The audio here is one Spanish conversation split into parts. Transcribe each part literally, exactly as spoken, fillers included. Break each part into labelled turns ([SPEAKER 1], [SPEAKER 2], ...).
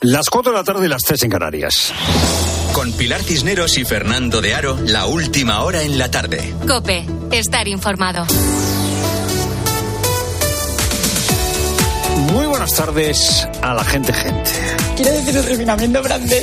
[SPEAKER 1] Las cuatro de la tarde y las tres en Canarias.
[SPEAKER 2] Con Pilar Cisneros y Fernando de Aro, la última hora en la tarde.
[SPEAKER 3] COPE, estar informado.
[SPEAKER 1] Muy buenas tardes a la gente gente.
[SPEAKER 4] Quiero decir un refinamiento francés,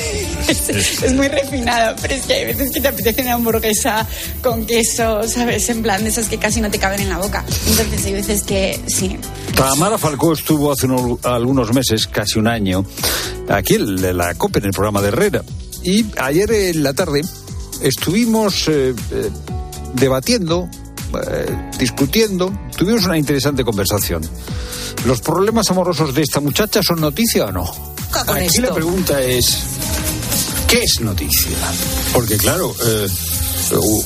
[SPEAKER 4] es, es muy refinado, pero es que hay veces que te apetece una hamburguesa con queso, ¿sabes? En plan de esas que casi no te caben en la boca. Entonces hay veces que sí.
[SPEAKER 1] Tamara Falcó estuvo hace unos, algunos meses, casi un año, aquí en la COPE, en el programa de Herrera. Y ayer en la tarde estuvimos eh, eh, debatiendo, eh, discutiendo, tuvimos una interesante conversación. ¿Los problemas amorosos de esta muchacha son noticia o no? Aquí esto? La pregunta es, ¿qué es noticia? Porque claro, eh, uh,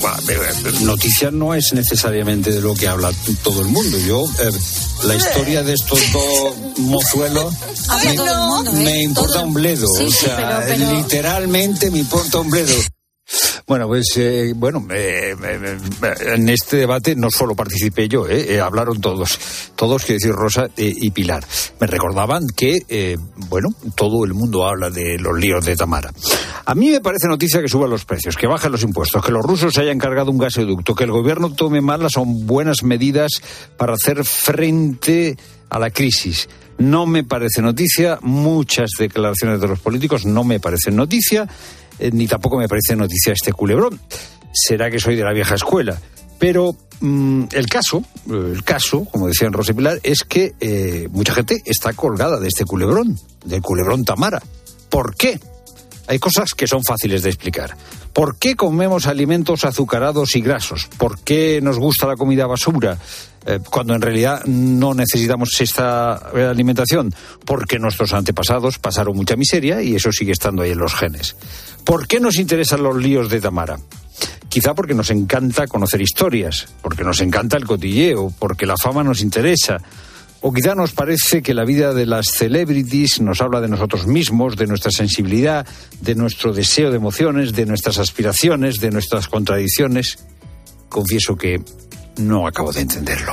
[SPEAKER 1] noticia no es necesariamente de lo que habla todo el mundo. Yo, eh, la historia de estos dos mozuelos me, mundo, ¿eh? me importa todo... un bledo. Sí, o sea, sí, pero, pero... literalmente me importa un bledo. Bueno, pues, eh, bueno, eh, eh, en este debate no solo participé yo, eh, eh, hablaron todos, todos, quiero decir, Rosa eh, y Pilar. Me recordaban que, eh, bueno, todo el mundo habla de los líos de Tamara. A mí me parece noticia que suban los precios, que bajen los impuestos, que los rusos se hayan cargado un gasoducto, que el gobierno tome malas o buenas medidas para hacer frente a la crisis. No me parece noticia, muchas declaraciones de los políticos no me parecen noticia, eh, ni tampoco me parece noticia este culebrón. Será que soy de la vieja escuela. Pero mmm, el caso, el caso, como decían Rosa y Pilar, es que eh, mucha gente está colgada de este culebrón, del culebrón Tamara. ¿Por qué? Hay cosas que son fáciles de explicar. ¿Por qué comemos alimentos azucarados y grasos? ¿Por qué nos gusta la comida basura eh, cuando en realidad no necesitamos esta alimentación? Porque nuestros antepasados pasaron mucha miseria y eso sigue estando ahí en los genes. ¿Por qué nos interesan los líos de Tamara? Quizá porque nos encanta conocer historias, porque nos encanta el cotilleo, porque la fama nos interesa. O quizá nos parece que la vida de las celebrities nos habla de nosotros mismos, de nuestra sensibilidad, de nuestro deseo de emociones, de nuestras aspiraciones, de nuestras contradicciones. Confieso que no acabo de entenderlo.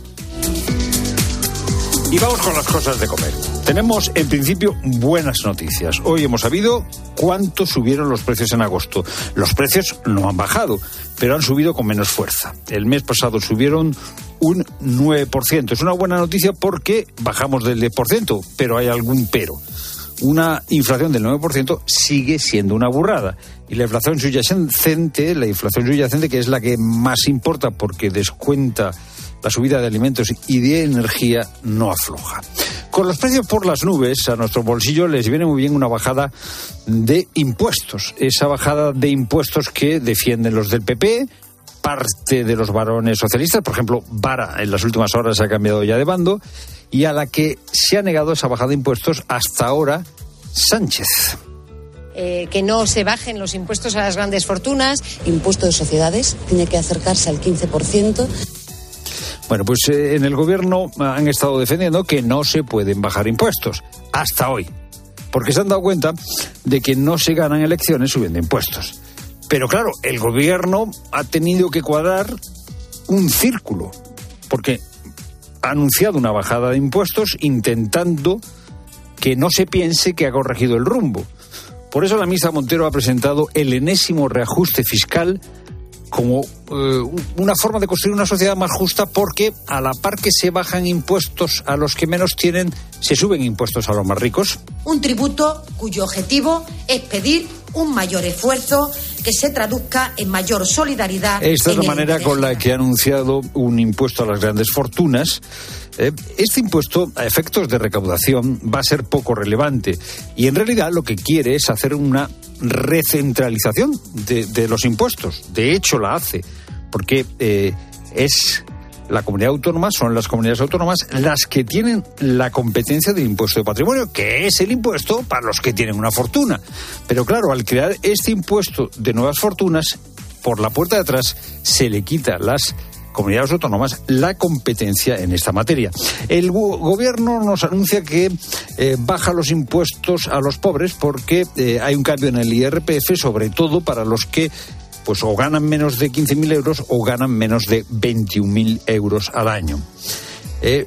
[SPEAKER 1] Y vamos con las cosas de comer. Tenemos, en principio, buenas noticias. Hoy hemos sabido cuánto subieron los precios en agosto. Los precios no han bajado, pero han subido con menos fuerza. El mes pasado subieron un nueve por ciento. Es una buena noticia porque bajamos del diez por ciento, pero hay algún pero. Una inflación del nueve por ciento sigue siendo una burrada. Y la inflación subyacente, la inflación subyacente, que es la que más importa porque descuenta la subida de alimentos y de energía, no afloja. Con los precios por las nubes, a nuestro bolsillo les viene muy bien una bajada de impuestos. Esa bajada de impuestos que defienden los del P P, parte de los varones socialistas, por ejemplo, Vara en las últimas horas ha cambiado ya de bando, y a la que se ha negado esa bajada de impuestos hasta ahora Sánchez.
[SPEAKER 5] Eh, que no se bajen los impuestos a las grandes fortunas.
[SPEAKER 6] Impuesto de sociedades tiene que acercarse al quince por ciento.
[SPEAKER 1] Bueno, pues eh, en el gobierno han estado defendiendo que no se pueden bajar impuestos, hasta hoy, porque se han dado cuenta de que no se ganan elecciones subiendo impuestos. Pero claro, el gobierno ha tenido que cuadrar un círculo, porque ha anunciado una bajada de impuestos intentando que no se piense que ha corregido el rumbo. Por eso la ministra Montero ha presentado el enésimo reajuste fiscal como eh, una forma de construir una sociedad más justa, porque a la par que se bajan impuestos a los que menos tienen, se suben impuestos a los más ricos.
[SPEAKER 7] Un tributo cuyo objetivo es pedir un mayor esfuerzo que se traduzca en mayor solidaridad.
[SPEAKER 1] Esta es la manera con la que ha anunciado un impuesto a las grandes fortunas. Eh, este impuesto, a efectos de recaudación, va a ser poco relevante y en realidad lo que quiere es hacer una recentralización de, de los impuestos. De hecho, la hace, porque eh, es la comunidad autónoma, son las comunidades autónomas las que tienen la competencia del impuesto de patrimonio, que es el impuesto para los que tienen una fortuna. Pero claro, al crear este impuesto de nuevas fortunas, por la puerta de atrás se le quita a las comunidades autónomas la competencia en esta materia. El gobierno nos anuncia que eh, baja los impuestos a los pobres porque eh, hay un cambio en el I R P F, sobre todo para los que pues o ganan menos de quince mil euros o ganan menos de veintiún mil euros al año. Eh,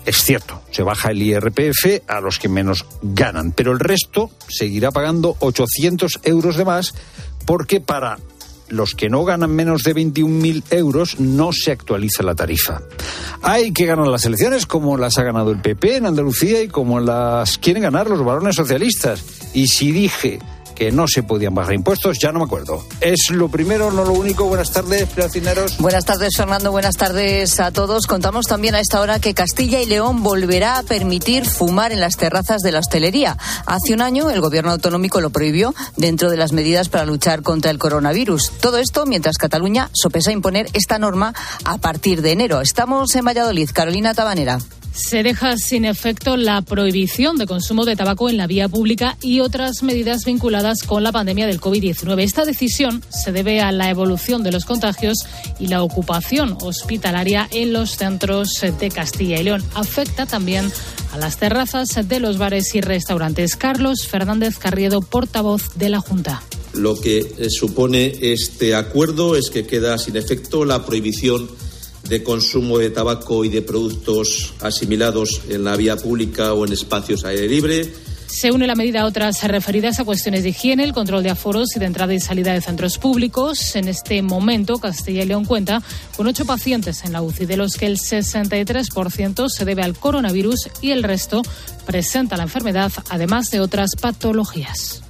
[SPEAKER 1] Es cierto, se baja el I R P F a los que menos ganan, pero el resto seguirá pagando ochocientos euros de más porque para los que no ganan menos de veintiún mil euros no se actualiza la tarifa. Hay que ganar las elecciones como las ha ganado el P P en Andalucía y como las quieren ganar los varones socialistas. Y si dije que no se podían bajar impuestos, ya no me acuerdo. Es lo primero, no lo único. Buenas tardes, Pilar Cisneros.
[SPEAKER 8] Buenas tardes, Fernando. Buenas tardes a todos. Contamos también a esta hora que Castilla y León volverá a permitir fumar en las terrazas de la hostelería. Hace un año el gobierno autonómico lo prohibió dentro de las medidas para luchar contra el coronavirus. Todo esto mientras Cataluña sopesa imponer esta norma a partir de enero. Estamos en Valladolid. Carolina Tabanera.
[SPEAKER 9] Se deja sin efecto la prohibición de consumo de tabaco en la vía pública y otras medidas vinculadas con la pandemia del covid diecinueve. Esta decisión se debe a la evolución de los contagios y la ocupación hospitalaria en los centros de Castilla y León. Afecta también a las terrazas de los bares y restaurantes. Carlos Fernández Carriedo, portavoz de la Junta.
[SPEAKER 10] Lo que supone este acuerdo es que queda sin efecto la prohibición de consumo de tabaco y de productos asimilados en la vía pública o en espacios al aire libre.
[SPEAKER 9] Se une la medida a otras referidas a cuestiones de higiene, el control de aforos y de entrada y salida de centros públicos. En este momento, Castilla y León cuenta con ocho pacientes en la U C I, de los que el sesenta y tres por ciento se debe al coronavirus y el resto presenta la enfermedad, además de otras patologías.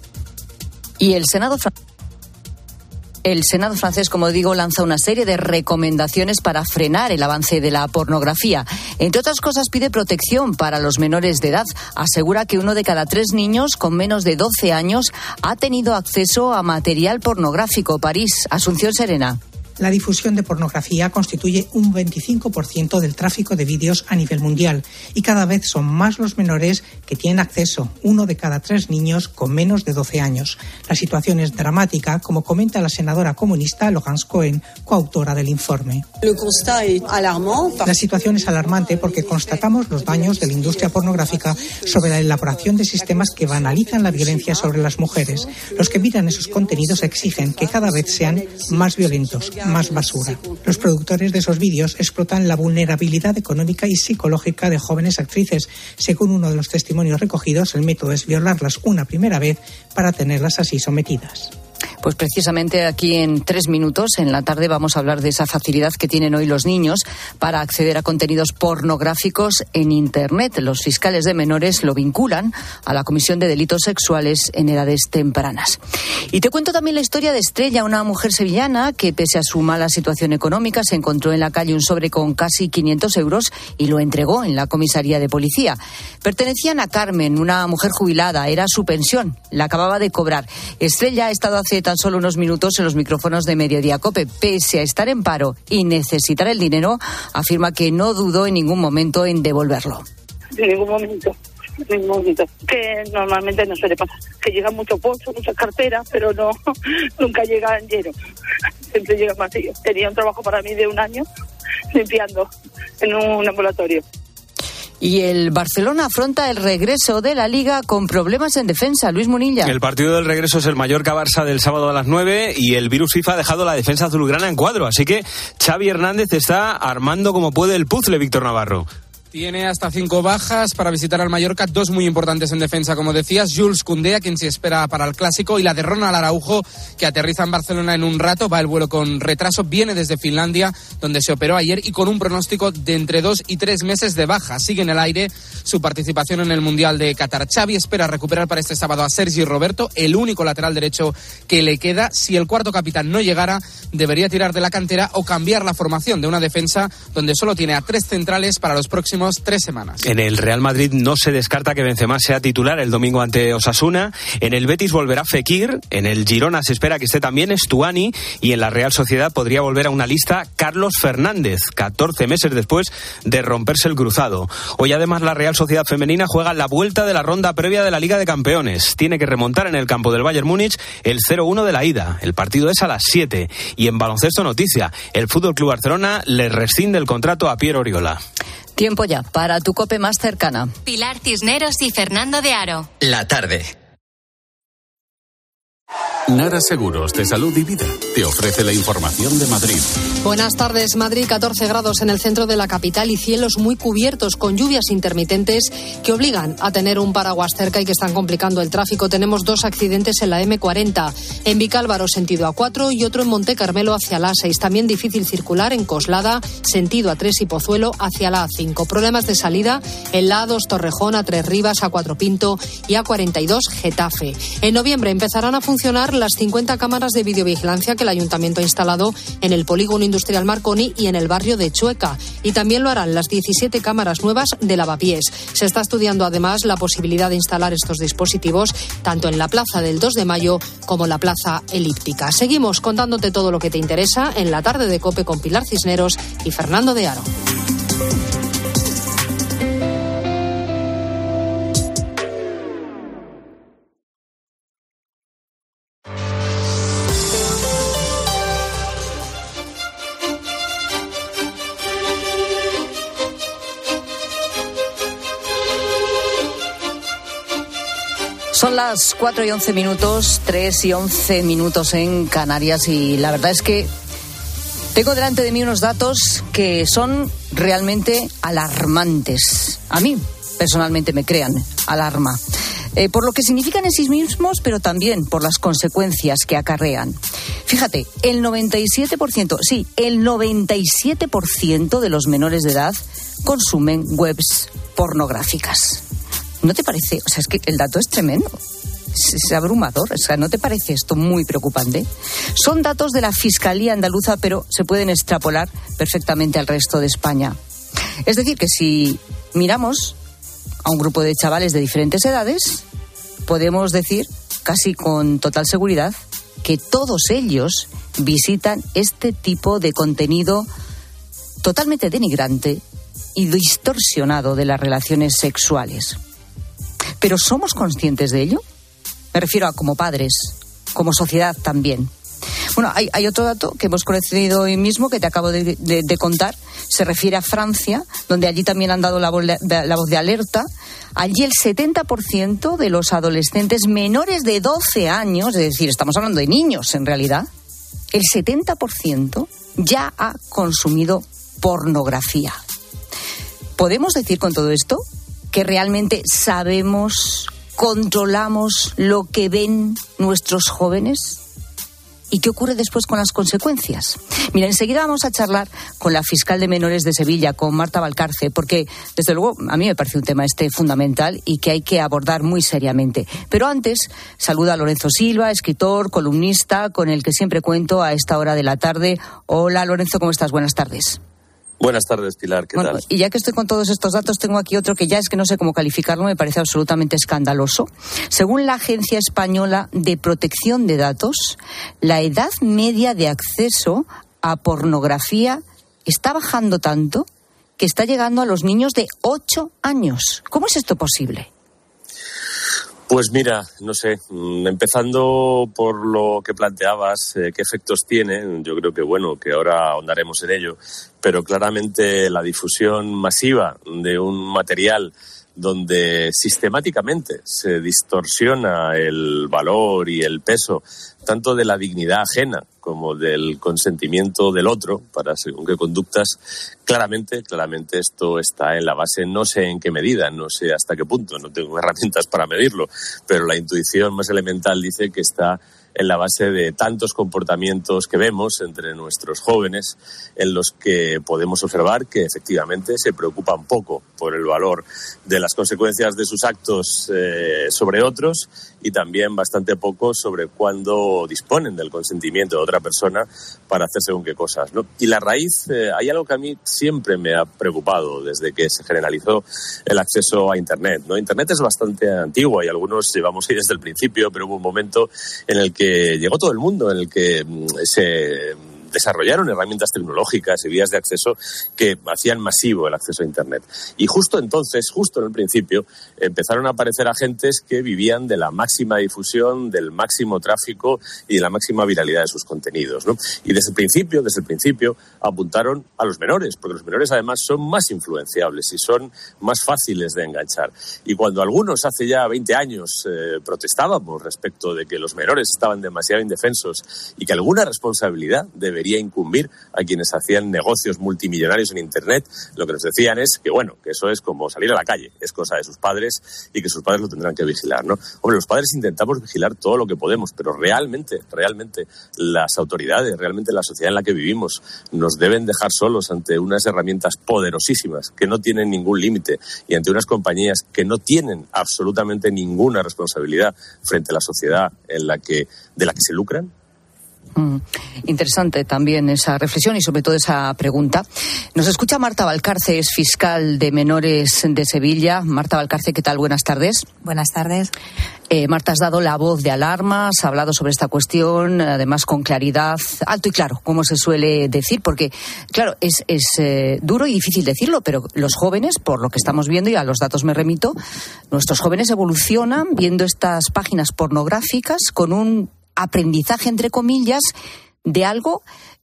[SPEAKER 8] Y el Senado francés. El Senado francés, como digo, lanza una serie de recomendaciones para frenar el avance de la pornografía. Entre otras cosas, pide protección para los menores de edad. Asegura que uno de cada tres niños con menos de doce años ha tenido acceso a material pornográfico. París, Asunción Serena.
[SPEAKER 11] La difusión de pornografía constituye un veinticinco por ciento del tráfico de vídeos a nivel mundial y cada vez son más los menores que tienen acceso, uno de cada tres niños con menos de doce años. La situación es dramática, como comenta la senadora comunista Laurence Cohen, coautora del informe. La situación es alarmante porque constatamos los daños de la industria pornográfica sobre la elaboración de sistemas que banalizan la violencia sobre las mujeres. Los que miran esos contenidos exigen que cada vez sean más violentos, más basura. Los productores de esos vídeos explotan la vulnerabilidad económica y psicológica de jóvenes actrices. Según uno de los testimonios recogidos, el método es violarlas una primera vez para tenerlas así sometidas.
[SPEAKER 8] Pues precisamente aquí en tres minutos, en la tarde, vamos a hablar de esa facilidad que tienen hoy los niños para acceder a contenidos pornográficos en Internet. Los fiscales de menores lo vinculan a la Comisión de Delitos Sexuales en edades tempranas. Y te cuento también la historia de Estrella, una mujer sevillana que, pese a su mala situación económica, se encontró en la calle un sobre con casi quinientos euros y lo entregó en la comisaría de policía. Pertenecían a Carmen, una mujer jubilada, era su pensión, la acababa de cobrar. Estrella ha estado hace tan solo unos minutos en los micrófonos de Mediodía COPE. Pese a estar en paro y necesitar el dinero, afirma que no dudó en ningún momento en devolverlo.
[SPEAKER 12] En ningún momento, en ningún momento. Que normalmente no suele pasar. Que llegan muchos bolsos, muchas carteras, pero no, nunca llegan llenos. Siempre llegan vacíos. Tenía un trabajo para mí de un año limpiando en un ambulatorio.
[SPEAKER 8] Y el Barcelona afronta el regreso de la Liga con problemas en defensa. Luis Munilla.
[SPEAKER 13] El partido del regreso es el Mallorca-Barça del sábado a las nueve y el virus FIFA ha dejado la defensa azulgrana en cuadro. Así que Xavi Hernández está armando como puede el puzzle, Víctor Navarro.
[SPEAKER 14] Tiene hasta cinco bajas para visitar al Mallorca, dos muy importantes en defensa, como decías, Jules Koundé, a quien se espera para el Clásico, y la de Ronald Araujo, que aterriza en Barcelona en un rato, va el vuelo con retraso, viene desde Finlandia, donde se operó ayer, y con un pronóstico de entre dos y tres meses de baja. Sigue en el aire su participación en el Mundial de Qatar. Xavi espera recuperar para este sábado a Sergi Roberto, el único lateral derecho que le queda. Si el cuarto capitán no llegara, debería tirar de la cantera o cambiar la formación de una defensa donde solo tiene a tres centrales para los próximos tres semanas.
[SPEAKER 13] En el Real Madrid no se descarta que Benzema sea titular el domingo ante Osasuna. En el Betis volverá Fekir. En el Girona se espera que esté también Estuani. Y en la Real Sociedad podría volver a una lista Carlos Fernández, catorce meses después de romperse el cruzado. Hoy además la Real Sociedad femenina juega la vuelta de la ronda previa de la Liga de Campeones. Tiene que remontar en el campo del Bayern Múnich el cero uno de la ida. El partido es a las siete. Y en baloncesto noticia, el F C Barcelona le rescinde el contrato a Pierre Oriola.
[SPEAKER 8] Tiempo ya para tu COPE más cercana.
[SPEAKER 3] Pilar Cisneros y Fernando de Aro.
[SPEAKER 2] La tarde.
[SPEAKER 15] Nara Seguros de Salud y Vida te ofrece la información de Madrid.
[SPEAKER 16] Buenas tardes. Madrid, catorce grados en el centro de la capital y cielos muy cubiertos con lluvias intermitentes que obligan a tener un paraguas cerca y que están complicando el tráfico. Tenemos dos accidentes en la eme cuarenta, en Vicálvaro sentido a cuatro y otro en Monte Carmelo hacia la a seis. También difícil circular en Coslada sentido a tres y Pozuelo hacia la a cinco. Problemas de salida en la a dos Torrejón, a tres Rivas, a cuatro Pinto y a cuarenta y dos Getafe. En noviembre empezarán a funcionar las cincuenta cámaras de videovigilancia que el Ayuntamiento ha instalado en el Polígono Industrial Marconi y en el barrio de Chueca. Y también lo harán las diecisiete cámaras nuevas de Lavapiés. Se está estudiando además la posibilidad de instalar estos dispositivos tanto en la Plaza del dos de Mayo como en la Plaza Elíptica. Seguimos contándote todo lo que te interesa en la tarde de COPE con Pilar Cisneros y Fernando de Aro.
[SPEAKER 8] Son las cuatro y once minutos, tres y once minutos en Canarias y la verdad es que tengo delante de mí unos datos que son realmente alarmantes. A mí, personalmente, me crean alarma. Eh, por lo que significan en sí mismos, pero también por las consecuencias que acarrean. Fíjate, el noventa y siete por ciento, sí, el noventa y siete por ciento de los menores de edad consumen webs pornográficas. ¿No te parece? O sea, es que el dato es tremendo. Es, es abrumador. O sea, ¿no te parece esto muy preocupante? Son datos de la Fiscalía Andaluza, pero se pueden extrapolar perfectamente al resto de España. Es decir, que si miramos a un grupo de chavales de diferentes edades, podemos decir casi con total seguridad que todos ellos visitan este tipo de contenido totalmente denigrante y distorsionado de las relaciones sexuales. ¿Pero somos conscientes de ello? Me refiero a como padres, como sociedad también. Bueno, hay, hay otro dato que hemos conocido hoy mismo, que te acabo de, de, de contar. Se refiere a Francia, donde allí también han dado la voz, de, la voz de alerta. Allí el setenta por ciento de los adolescentes menores de doce años, es decir, estamos hablando de niños en realidad, el setenta por ciento ya ha consumido pornografía. ¿Podemos decir con todo esto que realmente sabemos, controlamos lo que ven nuestros jóvenes? ¿Y qué ocurre después con las consecuencias? Mira, enseguida vamos a charlar con la fiscal de menores de Sevilla, con Marta Valcarce, porque desde luego a mí me parece un tema este fundamental y que hay que abordar muy seriamente. Pero antes, saluda a Lorenzo Silva, escritor, columnista, con el que siempre cuento a esta hora de la tarde. Hola Lorenzo, ¿cómo estás? Buenas tardes.
[SPEAKER 17] Buenas tardes, Pilar, ¿qué
[SPEAKER 8] bueno,
[SPEAKER 17] tal?
[SPEAKER 8] Y ya que estoy con todos estos datos, tengo aquí otro que ya es que no sé cómo calificarlo, me parece absolutamente escandaloso. Según la Agencia Española de Protección de Datos, la edad media de acceso a pornografía está bajando tanto que está llegando a los niños de ocho años. ¿Cómo es esto posible?
[SPEAKER 17] Pues mira, no sé, empezando por lo que planteabas, eh, qué efectos tiene, yo creo que bueno, que ahora ahondaremos en ello, pero claramente la difusión masiva de un material donde sistemáticamente se distorsiona el valor y el peso tanto de la dignidad ajena como del consentimiento del otro para según qué conductas, claramente, claramente esto está en la base, no sé en qué medida, no sé hasta qué punto, no tengo herramientas para medirlo, pero la intuición más elemental dice que está en la base de tantos comportamientos que vemos entre nuestros jóvenes en los que podemos observar que efectivamente se preocupan poco por el valor de las consecuencias de sus actos eh, sobre otros y también bastante poco sobre cuándo disponen del consentimiento de otra persona para hacer según qué cosas, ¿no? Y la raíz, eh, hay algo que a mí siempre me ha preocupado desde que se generalizó el acceso a Internet, ¿no? Internet es bastante antigua y algunos llevamos ahí desde el principio, pero hubo un momento en el que llegó todo el mundo, en el que se desarrollaron herramientas tecnológicas y vías de acceso que hacían masivo el acceso a Internet. Y justo entonces, justo en el principio, empezaron a aparecer agentes que vivían de la máxima difusión, del máximo tráfico y de la máxima viralidad de sus contenidos, ¿no? Y desde el principio, desde el principio, apuntaron a los menores, porque los menores además son más influenciables y son más fáciles de enganchar. Y cuando algunos hace ya veinte años eh, protestábamos respecto de que los menores estaban demasiado indefensos y que alguna responsabilidad debería incumbir a quienes hacían negocios multimillonarios en Internet, lo que nos decían es que, bueno, que eso es como salir a la calle, es cosa de sus padres y que sus padres lo tendrán que vigilar, ¿no? Hombre, los padres intentamos vigilar todo lo que podemos, pero realmente, realmente las autoridades, realmente la sociedad en la que vivimos nos deben dejar solos ante unas herramientas poderosísimas que no tienen ningún límite y ante unas compañías que no tienen absolutamente ninguna responsabilidad frente a la sociedad en la que, de la que se lucran.
[SPEAKER 8] Mm, interesante también esa reflexión y sobre todo esa pregunta. Nos escucha Marta Valcarce, es fiscal de menores de Sevilla. Marta Valcarce, ¿qué tal? Buenas tardes.
[SPEAKER 18] Buenas tardes.
[SPEAKER 8] Eh, Marta, has dado la voz de alarma, has hablado sobre esta cuestión, además con claridad, alto y claro, como se suele decir, porque, claro, es, es eh, duro y difícil decirlo, pero los jóvenes, por lo que estamos viendo, y a los datos me remito, nuestros jóvenes evolucionan viendo estas páginas pornográficas con un aprendizaje, entre comillas, de algo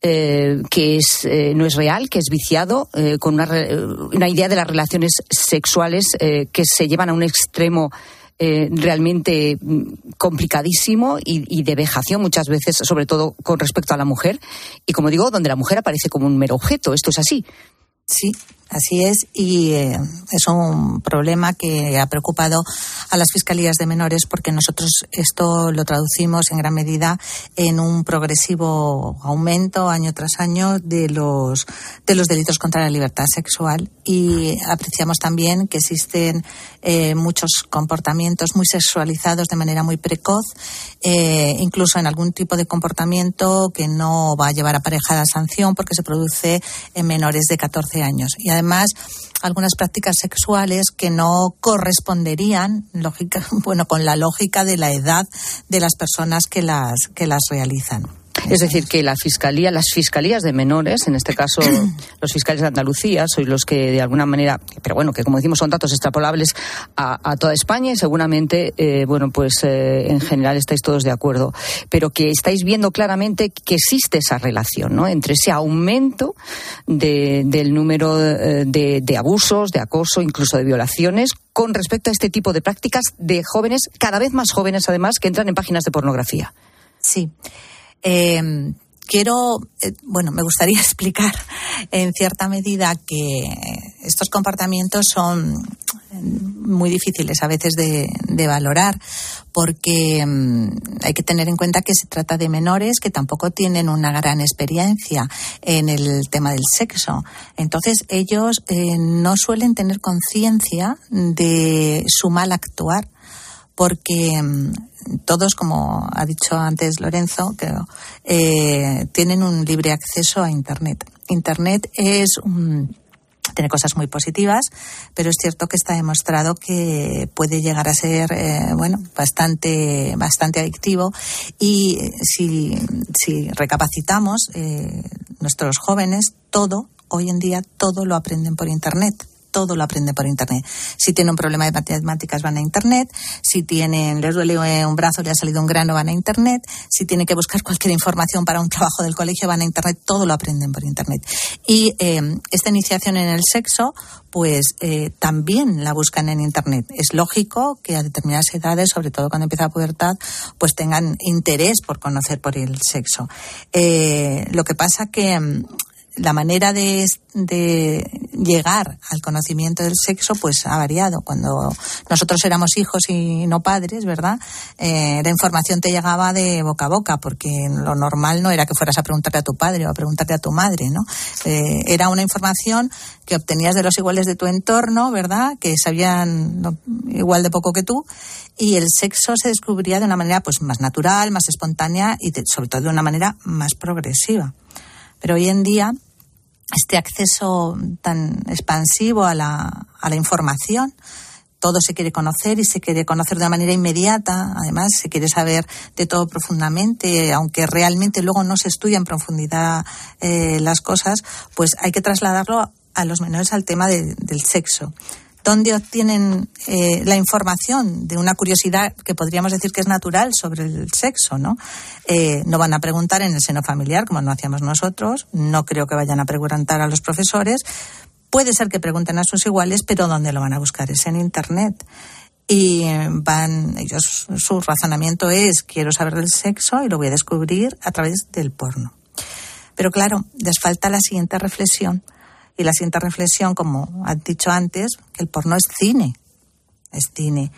[SPEAKER 8] eh, que es eh, no es real, que es viciado, eh, con una, una idea de las relaciones sexuales eh, que se llevan a un extremo eh, realmente complicadísimo y, y de vejación muchas veces, sobre todo con respecto a la mujer, y como digo, donde la mujer aparece como un mero objeto. ¿Esto es así?
[SPEAKER 18] Sí, así es, y eh, es un problema que ha preocupado a las fiscalías de menores, porque nosotros esto lo traducimos en gran medida en un progresivo aumento año tras año de los de los delitos contra la libertad sexual, y apreciamos también que existen eh, muchos comportamientos muy sexualizados de manera muy precoz, eh, incluso en algún tipo de comportamiento que no va a llevar aparejada sanción porque se produce en menores de catorce años. Y además, algunas prácticas sexuales que no corresponderían lógica, bueno, con la lógica de la edad de las personas que las, que las realizan.
[SPEAKER 8] Es decir, que la fiscalía, las fiscalías de menores, en este caso los fiscales de Andalucía, sois los que de alguna manera, pero bueno, que como decimos son datos extrapolables a, a toda España y seguramente, eh, bueno, pues eh, en general estáis todos de acuerdo, pero que estáis viendo claramente que existe esa relación, ¿no?, entre ese aumento de, del número de, de abusos, de acoso, incluso de violaciones, con respecto a este tipo de prácticas de jóvenes, cada vez más jóvenes además, que entran en páginas de pornografía.
[SPEAKER 18] Sí. Eh, quiero, eh, bueno, me gustaría explicar en cierta medida que estos comportamientos son muy difíciles a veces de, de valorar, porque um, hay que tener en cuenta que se trata de menores que tampoco tienen una gran experiencia en el tema del sexo. Entonces ellos eh, no suelen tener conciencia de su mal actuar, porque um, todos, como ha dicho antes Lorenzo, creo, eh, tienen un libre acceso a Internet. Internet es un, tiene cosas muy positivas, pero es cierto que está demostrado que puede llegar a ser eh, bueno, bastante, bastante adictivo, y si, si recapacitamos, eh, nuestros jóvenes, todo, hoy en día, todo lo aprenden por Internet. Todo lo aprende por Internet. Si tiene un problema de matemáticas, van a Internet. Si tienen, les duele un brazo, le ha salido un grano, van a Internet. Si tienen que buscar cualquier información para un trabajo del colegio, van a Internet. Todo lo aprenden por Internet. Y eh, esta iniciación en el sexo, pues eh, también la buscan en Internet. Es lógico que a determinadas edades, sobre todo cuando empieza la pubertad, pues tengan interés por conocer por el sexo. Eh, lo que pasa que la manera de, de llegar al conocimiento del sexo pues ha variado. Cuando nosotros éramos hijos y no padres, ¿verdad? Eh, la información te llegaba de boca a boca, porque lo normal no era que fueras a preguntarle a tu padre o a preguntarle a tu madre, ¿no? Eh, era una información que obtenías de los iguales de tu entorno, ¿verdad? Que sabían no, igual de poco que tú, y el sexo se descubría de una manera pues más natural, más espontánea y de, sobre todo de una manera más progresiva. Pero hoy en día, este acceso tan expansivo a la, a la información todo se quiere conocer y se quiere conocer de una manera inmediata. Además, se quiere saber de todo profundamente, aunque realmente luego no se estudia en profundidad eh, las cosas, pues hay que trasladarlo a los menores al tema de, del sexo. ¿Dónde obtienen eh, la información de una curiosidad que podríamos decir que es natural sobre el sexo, ¿no? Eh, no van a preguntar en el seno familiar, como no hacíamos nosotros. No creo que vayan a preguntar a los profesores. Puede ser que pregunten a sus iguales, pero ¿dónde lo van a buscar? Es en Internet. Y van, ellos, su razonamiento es, quiero saber del sexo y lo voy a descubrir a través del porno. Pero claro, les falta la siguiente reflexión. Y la siguiente reflexión, como han dicho antes, que el porno es cine. Es cine.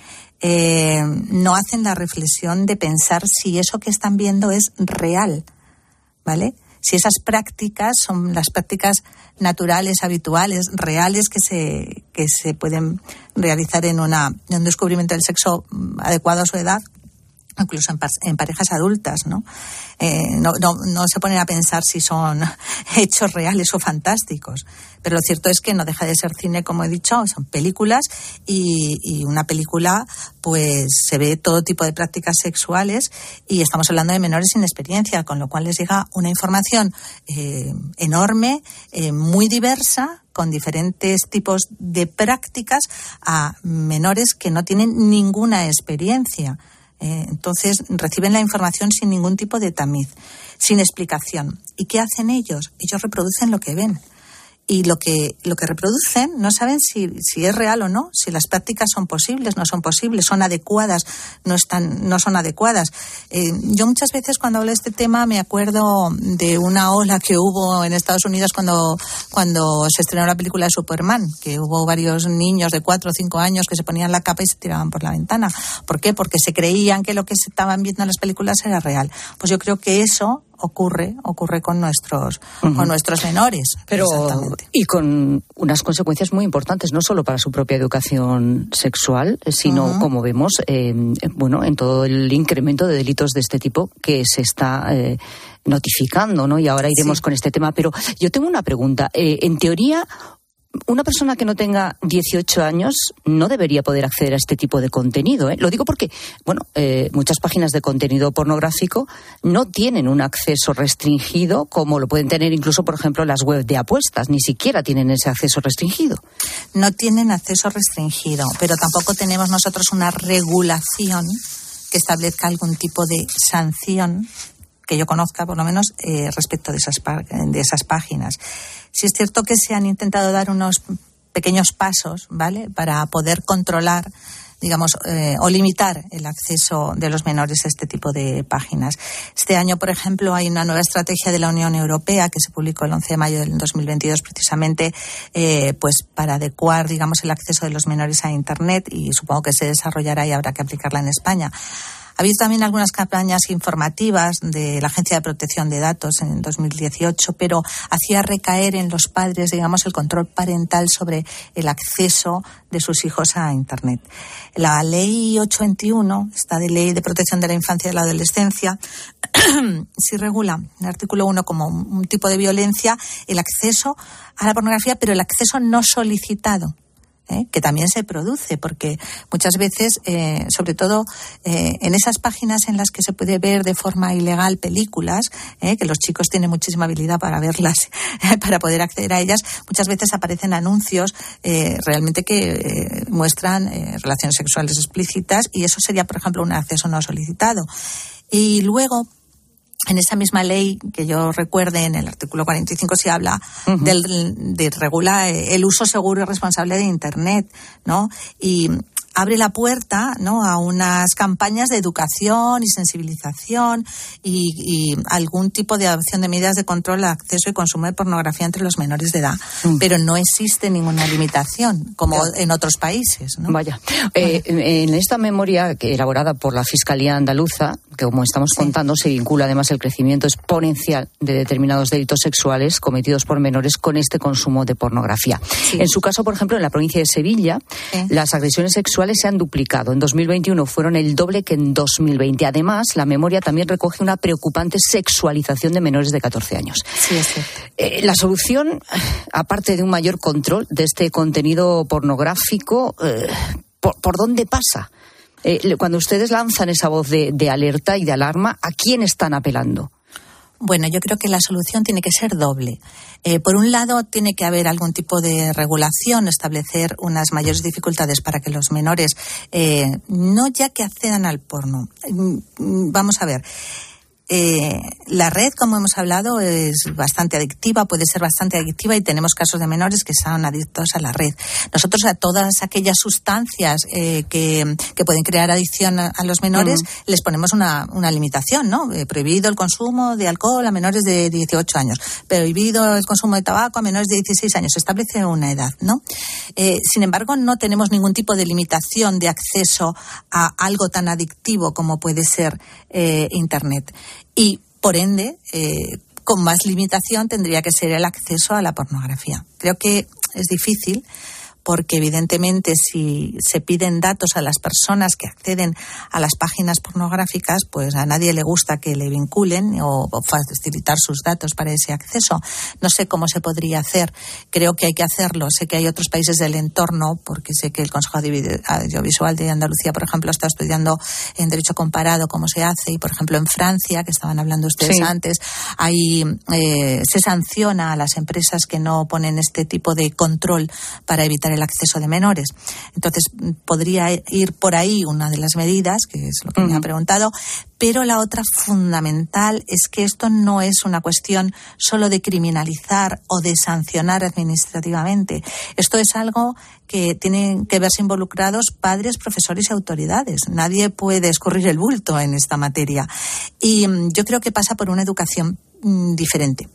[SPEAKER 18] Eh, no hacen la reflexión de pensar si eso que están viendo es real, ¿vale? Si esas prácticas son las prácticas naturales, habituales, reales que se que se pueden realizar en, una, en un descubrimiento del sexo adecuado a su edad, incluso en, en parejas adultas, ¿no? Eh, no, no, no se ponen a pensar si son hechos reales o fantásticos. Pero lo cierto es que no deja de ser cine, como he dicho, son películas y, y una película pues se ve todo tipo de prácticas sexuales y estamos hablando de menores sin experiencia, con lo cual les llega una información eh, enorme, eh, muy diversa, con diferentes tipos de prácticas a menores que no tienen ninguna experiencia. Eh, entonces reciben la información sin ningún tipo de tamiz, sin explicación. ¿Y qué hacen ellos? Ellos reproducen lo que ven. Y lo que lo que reproducen no saben si, si es real o no, si las prácticas son posibles, no son posibles, son adecuadas, no están, no son adecuadas. Eh, yo muchas veces cuando hablo de este tema me acuerdo de una ola que hubo en Estados Unidos cuando, cuando se estrenó la película de Superman, que hubo varios niños de cuatro o cinco años que se ponían la capa y se tiraban por la ventana. ¿Por qué? Porque se creían que lo que se estaban viendo en las películas era real. Pues yo creo que eso ocurre ocurre con nuestros uh-huh. con nuestros menores,
[SPEAKER 8] pero y con unas consecuencias muy importantes, no solo para su propia educación sexual, sino uh-huh. como vemos eh, bueno en todo el incremento de delitos de este tipo que se está eh, notificando, ¿no? Y ahora iremos sí. con este tema, pero yo tengo una pregunta. Eh, en teoría, una persona que no tenga dieciocho años no debería poder acceder a este tipo de contenido, ¿eh? Lo digo porque, bueno, eh, muchas páginas de contenido pornográfico no tienen un acceso restringido como lo pueden tener incluso, por ejemplo, las webs de apuestas. Ni siquiera tienen ese acceso restringido.
[SPEAKER 18] No tienen acceso restringido, pero tampoco tenemos nosotros una regulación que establezca algún tipo de sanción que yo conozca, por lo menos, eh, respecto de esas, de esas páginas. Sí es cierto que se han intentado dar unos pequeños pasos, ¿vale?, para poder controlar, digamos, eh, o limitar el acceso de los menores a este tipo de páginas. Este año, por ejemplo, hay una nueva estrategia de la Unión Europea que se publicó el once de mayo del dos mil veintidós, precisamente eh, pues para adecuar, digamos, el acceso de los menores a Internet, y supongo que se desarrollará y habrá que aplicarla en España. Ha habido también algunas campañas informativas de la Agencia de Protección de Datos en dos mil dieciocho, pero hacía recaer en los padres, digamos, el control parental sobre el acceso de sus hijos a Internet. La Ley ochocientos veintiuno, esta de Ley de Protección de la Infancia y de la Adolescencia, sí regula en el artículo uno como un tipo de violencia el acceso a la pornografía, pero el acceso no solicitado. ¿Eh? Que también se produce, porque muchas veces, eh, sobre todo eh, en esas páginas en las que se puede ver de forma ilegal películas, eh, que los chicos tienen muchísima habilidad para verlas, para poder acceder a ellas, muchas veces aparecen anuncios eh, realmente que eh, muestran eh, relaciones sexuales explícitas, y eso sería, por ejemplo, un acceso no solicitado. Y luego, en esa misma ley, que yo recuerde, en el artículo cuarenta y cinco se habla uh-huh. del, de regular el uso seguro y responsable de Internet, ¿no? Y abre la puerta, ¿no?, a unas campañas de educación y sensibilización y, y algún tipo de adopción de medidas de control al acceso y consumo de pornografía entre los menores de edad. Mm. Pero no existe ninguna limitación, como claro. en otros países, ¿no?
[SPEAKER 8] Vaya. Eh, en esta memoria que elaborada por la Fiscalía Andaluza, que como estamos sí. contando, se vincula además el crecimiento exponencial de determinados delitos sexuales cometidos por menores con este consumo de pornografía. Sí. En su caso, por ejemplo, en la provincia de Sevilla, sí. las agresiones sexuales se han duplicado. En dos mil veintiuno fueron el doble que en dos mil veinte. Además, la memoria también recoge una preocupante sexualización de menores de catorce años.
[SPEAKER 18] Sí, es cierto.
[SPEAKER 8] Eh, la solución, aparte de un mayor control de este contenido pornográfico, eh, ¿por, por dónde pasa? Eh, cuando ustedes lanzan esa voz de, de alerta y de alarma, ¿a quién están apelando?
[SPEAKER 18] Bueno, yo creo que la solución tiene que ser doble. Eh, por un lado, tiene que haber algún tipo de regulación, establecer unas mayores dificultades para que los menores eh, no ya que accedan al porno. Vamos a ver. Eh, la red, como hemos hablado, es bastante adictiva, puede ser bastante adictiva y tenemos casos de menores que son adictos a la red. Nosotros a todas aquellas sustancias eh, que, que pueden crear adicción a, a los menores uh-huh. les ponemos una, una limitación, ¿no? Eh, prohibido el consumo de alcohol a menores de dieciocho años, prohibido el consumo de tabaco a menores de dieciséis años. Se establece una edad, ¿no? Eh, sin embargo, no tenemos ningún tipo de limitación de acceso a algo tan adictivo como puede ser eh, Internet. Y, por ende, eh, con más limitación tendría que ser el acceso a la pornografía. Creo que es difícil porque, evidentemente, si se piden datos a las personas que acceden a las páginas pornográficas, pues a nadie le gusta que le vinculen o, o facilitar sus datos para ese acceso. No sé cómo se podría hacer. Creo que hay que hacerlo. Sé que hay otros países del entorno, porque sé que el Consejo Audiovisual de Andalucía, por ejemplo, está estudiando en derecho comparado cómo se hace. Y, por ejemplo, en Francia, que estaban hablando ustedes sí. antes, ahí eh, se sanciona a las empresas que no ponen este tipo de control para evitar el acceso de menores. Entonces, podría ir por ahí una de las medidas, que es lo que uh-huh. me ha preguntado, pero la otra fundamental es que esto no es una cuestión solo de criminalizar o de sancionar administrativamente. Esto es algo que tienen que verse involucrados padres, profesores y autoridades. Nadie puede escurrir el bulto en esta materia. Y yo creo que pasa por una educación mm, diferente.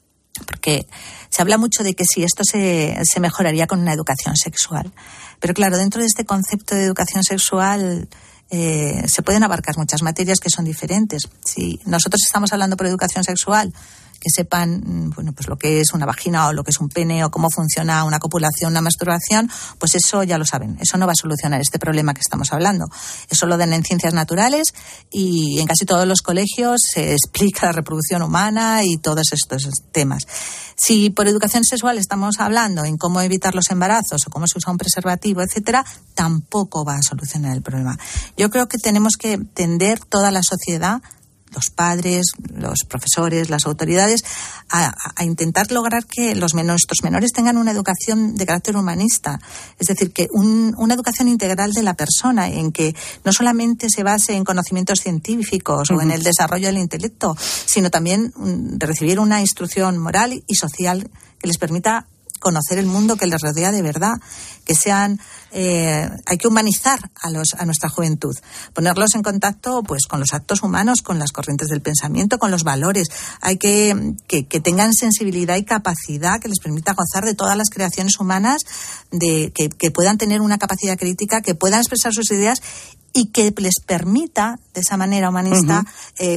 [SPEAKER 18] Porque se habla mucho de que si esto se, se mejoraría con una educación sexual. Pero claro, dentro de este concepto de educación sexual eh, se pueden abarcar muchas materias que son diferentes. Si nosotros estamos hablando por educación sexual, que sepan, bueno, pues lo que es una vagina o lo que es un pene o cómo funciona una copulación, una masturbación, pues eso ya lo saben. Eso no va a solucionar este problema que estamos hablando. Eso lo dan en ciencias naturales y en casi todos los colegios se explica la reproducción humana y todos estos temas. Si por educación sexual estamos hablando en cómo evitar los embarazos o cómo se usa un preservativo, etcétera, tampoco va a solucionar el problema. Yo creo que tenemos que tender toda la sociedad, los padres, los profesores, las autoridades, a, a intentar lograr que los men- nuestros menores tengan una educación de carácter humanista. Es decir, que un, una educación integral de la persona, en que no solamente se base en conocimientos científicos uh-huh. o en el desarrollo del intelecto, sino también um, de recibir una instrucción moral y social que les permita conocer el mundo que les rodea de verdad, que sean, eh, hay que humanizar a los a nuestra juventud, ponerlos en contacto pues con los actos humanos, con las corrientes del pensamiento, con los valores, hay que, que, que tengan sensibilidad y capacidad que les permita gozar de todas las creaciones humanas, de que, que puedan tener una capacidad crítica, que puedan expresar sus ideas y que les permita, de esa manera humanista, uh-huh. eh,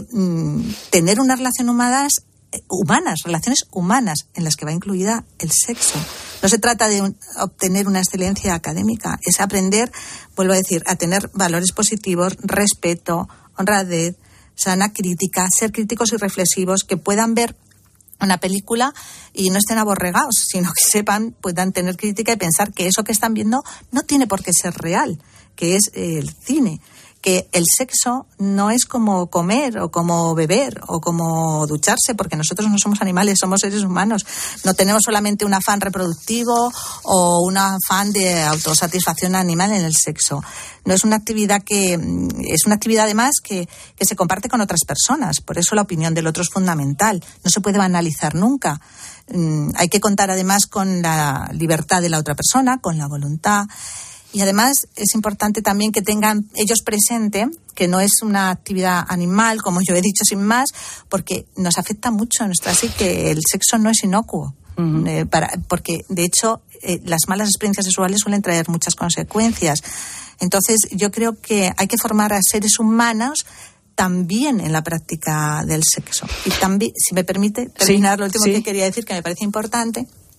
[SPEAKER 18] tener unas relaciones humanas humanas, relaciones humanas, en las que va incluida el sexo. No se trata de un, obtener una excelencia académica, es aprender, vuelvo a decir, a tener valores positivos, respeto, honradez, sana crítica, ser críticos y reflexivos, que puedan ver una película y no estén aborregados, sino que sepan, puedan tener crítica y pensar que eso que están viendo no tiene por qué ser real, que es el cine. Que el sexo no es como comer o como beber o como ducharse, porque nosotros no somos animales, somos seres humanos. No tenemos solamente un afán reproductivo o un afán de autosatisfacción animal en el sexo. No es una actividad que es una actividad además que, que se comparte con otras personas. Por eso la opinión del otro es fundamental. No se puede banalizar nunca. Mm, hay que contar además con la libertad de la otra persona, con la voluntad. Y además es importante también que tengan ellos presente que no es una actividad animal, como yo he dicho sin más, porque nos afecta mucho a nuestra psique. El sexo no es inocuo, uh-huh. eh, para, porque de hecho eh, las malas experiencias sexuales suelen traer muchas consecuencias. Entonces yo creo que hay que formar a seres humanos también en la práctica del sexo. Y también, si me permite terminar, sí, lo último sí. que quería decir, que me parece importante,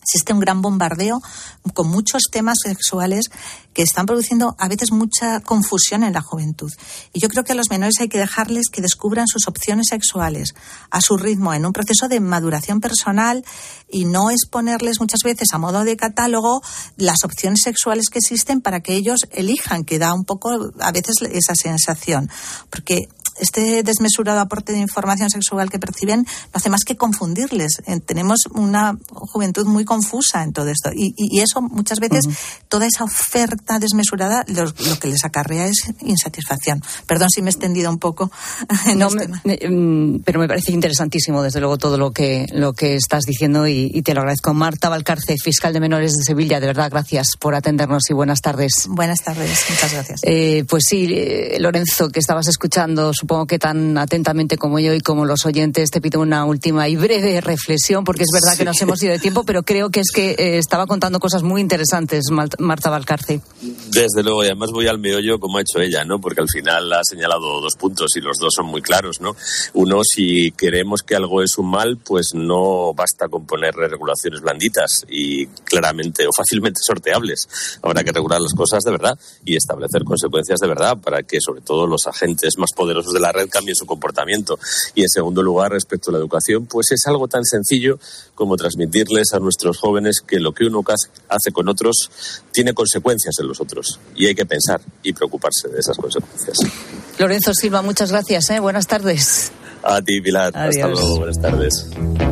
[SPEAKER 18] existe un gran bombardeo con muchos temas sexuales que están produciendo a veces mucha confusión en la juventud. Y yo creo que a los menores hay que dejarles que descubran sus opciones sexuales a su ritmo, en un proceso de maduración personal, y no exponerles muchas veces a modo de catálogo las opciones sexuales que existen para que ellos elijan, que da un poco a veces esa sensación. Porque este desmesurado aporte de información sexual que perciben no hace más que confundirles. Eh, tenemos una juventud muy confusa en todo esto. Y, y, y eso, muchas veces, uh-huh. toda esa oferta desmesurada, lo, lo que les acarrea es insatisfacción. Perdón si me he extendido un poco en
[SPEAKER 8] no,
[SPEAKER 18] este
[SPEAKER 8] me,
[SPEAKER 18] tema.
[SPEAKER 8] Me, pero me parece interesantísimo, desde luego, todo lo que, lo que estás diciendo y, y te lo agradezco. Marta Valcarce, fiscal de menores de Sevilla, de verdad, gracias por atendernos y buenas tardes.
[SPEAKER 18] Buenas tardes, muchas gracias.
[SPEAKER 8] Eh, pues sí, eh, Lorenzo, que estabas escuchando, supongo que tan atentamente como yo y como los oyentes, te pido una última y breve reflexión, porque es verdad sí. que nos hemos ido de tiempo, pero creo que es que eh, estaba contando cosas muy interesantes, Marta Valcarce.
[SPEAKER 17] Desde luego, y además voy al meollo como ha hecho ella, ¿no? Porque al final ha señalado dos puntos y los dos son muy claros, ¿no? Uno, si queremos que algo es un mal, pues no basta con ponerle regulaciones blanditas y claramente o fácilmente sorteables. Habrá que regular las cosas de verdad y establecer consecuencias de verdad para que, sobre todo, los agentes más poderosos de la red cambien su comportamiento. Y en segundo lugar, respecto a la educación, pues es algo tan sencillo como transmitirles a nuestros jóvenes que lo que uno hace con otros tiene consecuencias en los otros. Y hay que pensar y preocuparse de esas consecuencias.
[SPEAKER 8] Lorenzo Silva, muchas gracias, ¿eh? Buenas tardes.
[SPEAKER 17] A ti, Pilar.
[SPEAKER 8] Adiós.
[SPEAKER 17] Hasta luego. Buenas tardes.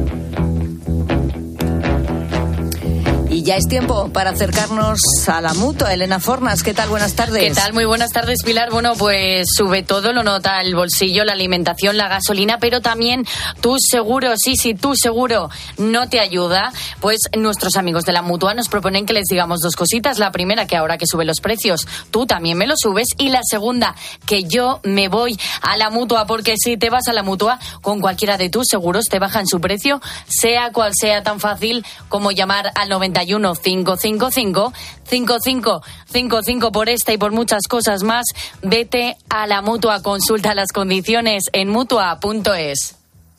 [SPEAKER 8] Y ya es tiempo para acercarnos a la Mutua. Elena Fornas, ¿qué tal? Buenas tardes.
[SPEAKER 19] ¿Qué tal? Muy buenas tardes, Pilar. Bueno, pues sube todo, lo nota el bolsillo, la alimentación, la gasolina, pero también tu seguro. Sí, sí, tu seguro no te ayuda. Pues nuestros amigos de la Mutua nos proponen que les digamos dos cositas. La primera, que ahora que suben los precios, tú también me los subes. Y la segunda, que yo me voy a la Mutua, porque si te vas a la Mutua, con cualquiera de tus seguros te bajan su precio, sea cual sea, tan fácil como llamar al noventa y uno, cinco cinco cinco, cinco cinco cinco cinco. Por esta y por muchas cosas más, vete a la Mutua, consulta las condiciones en mutua punto es.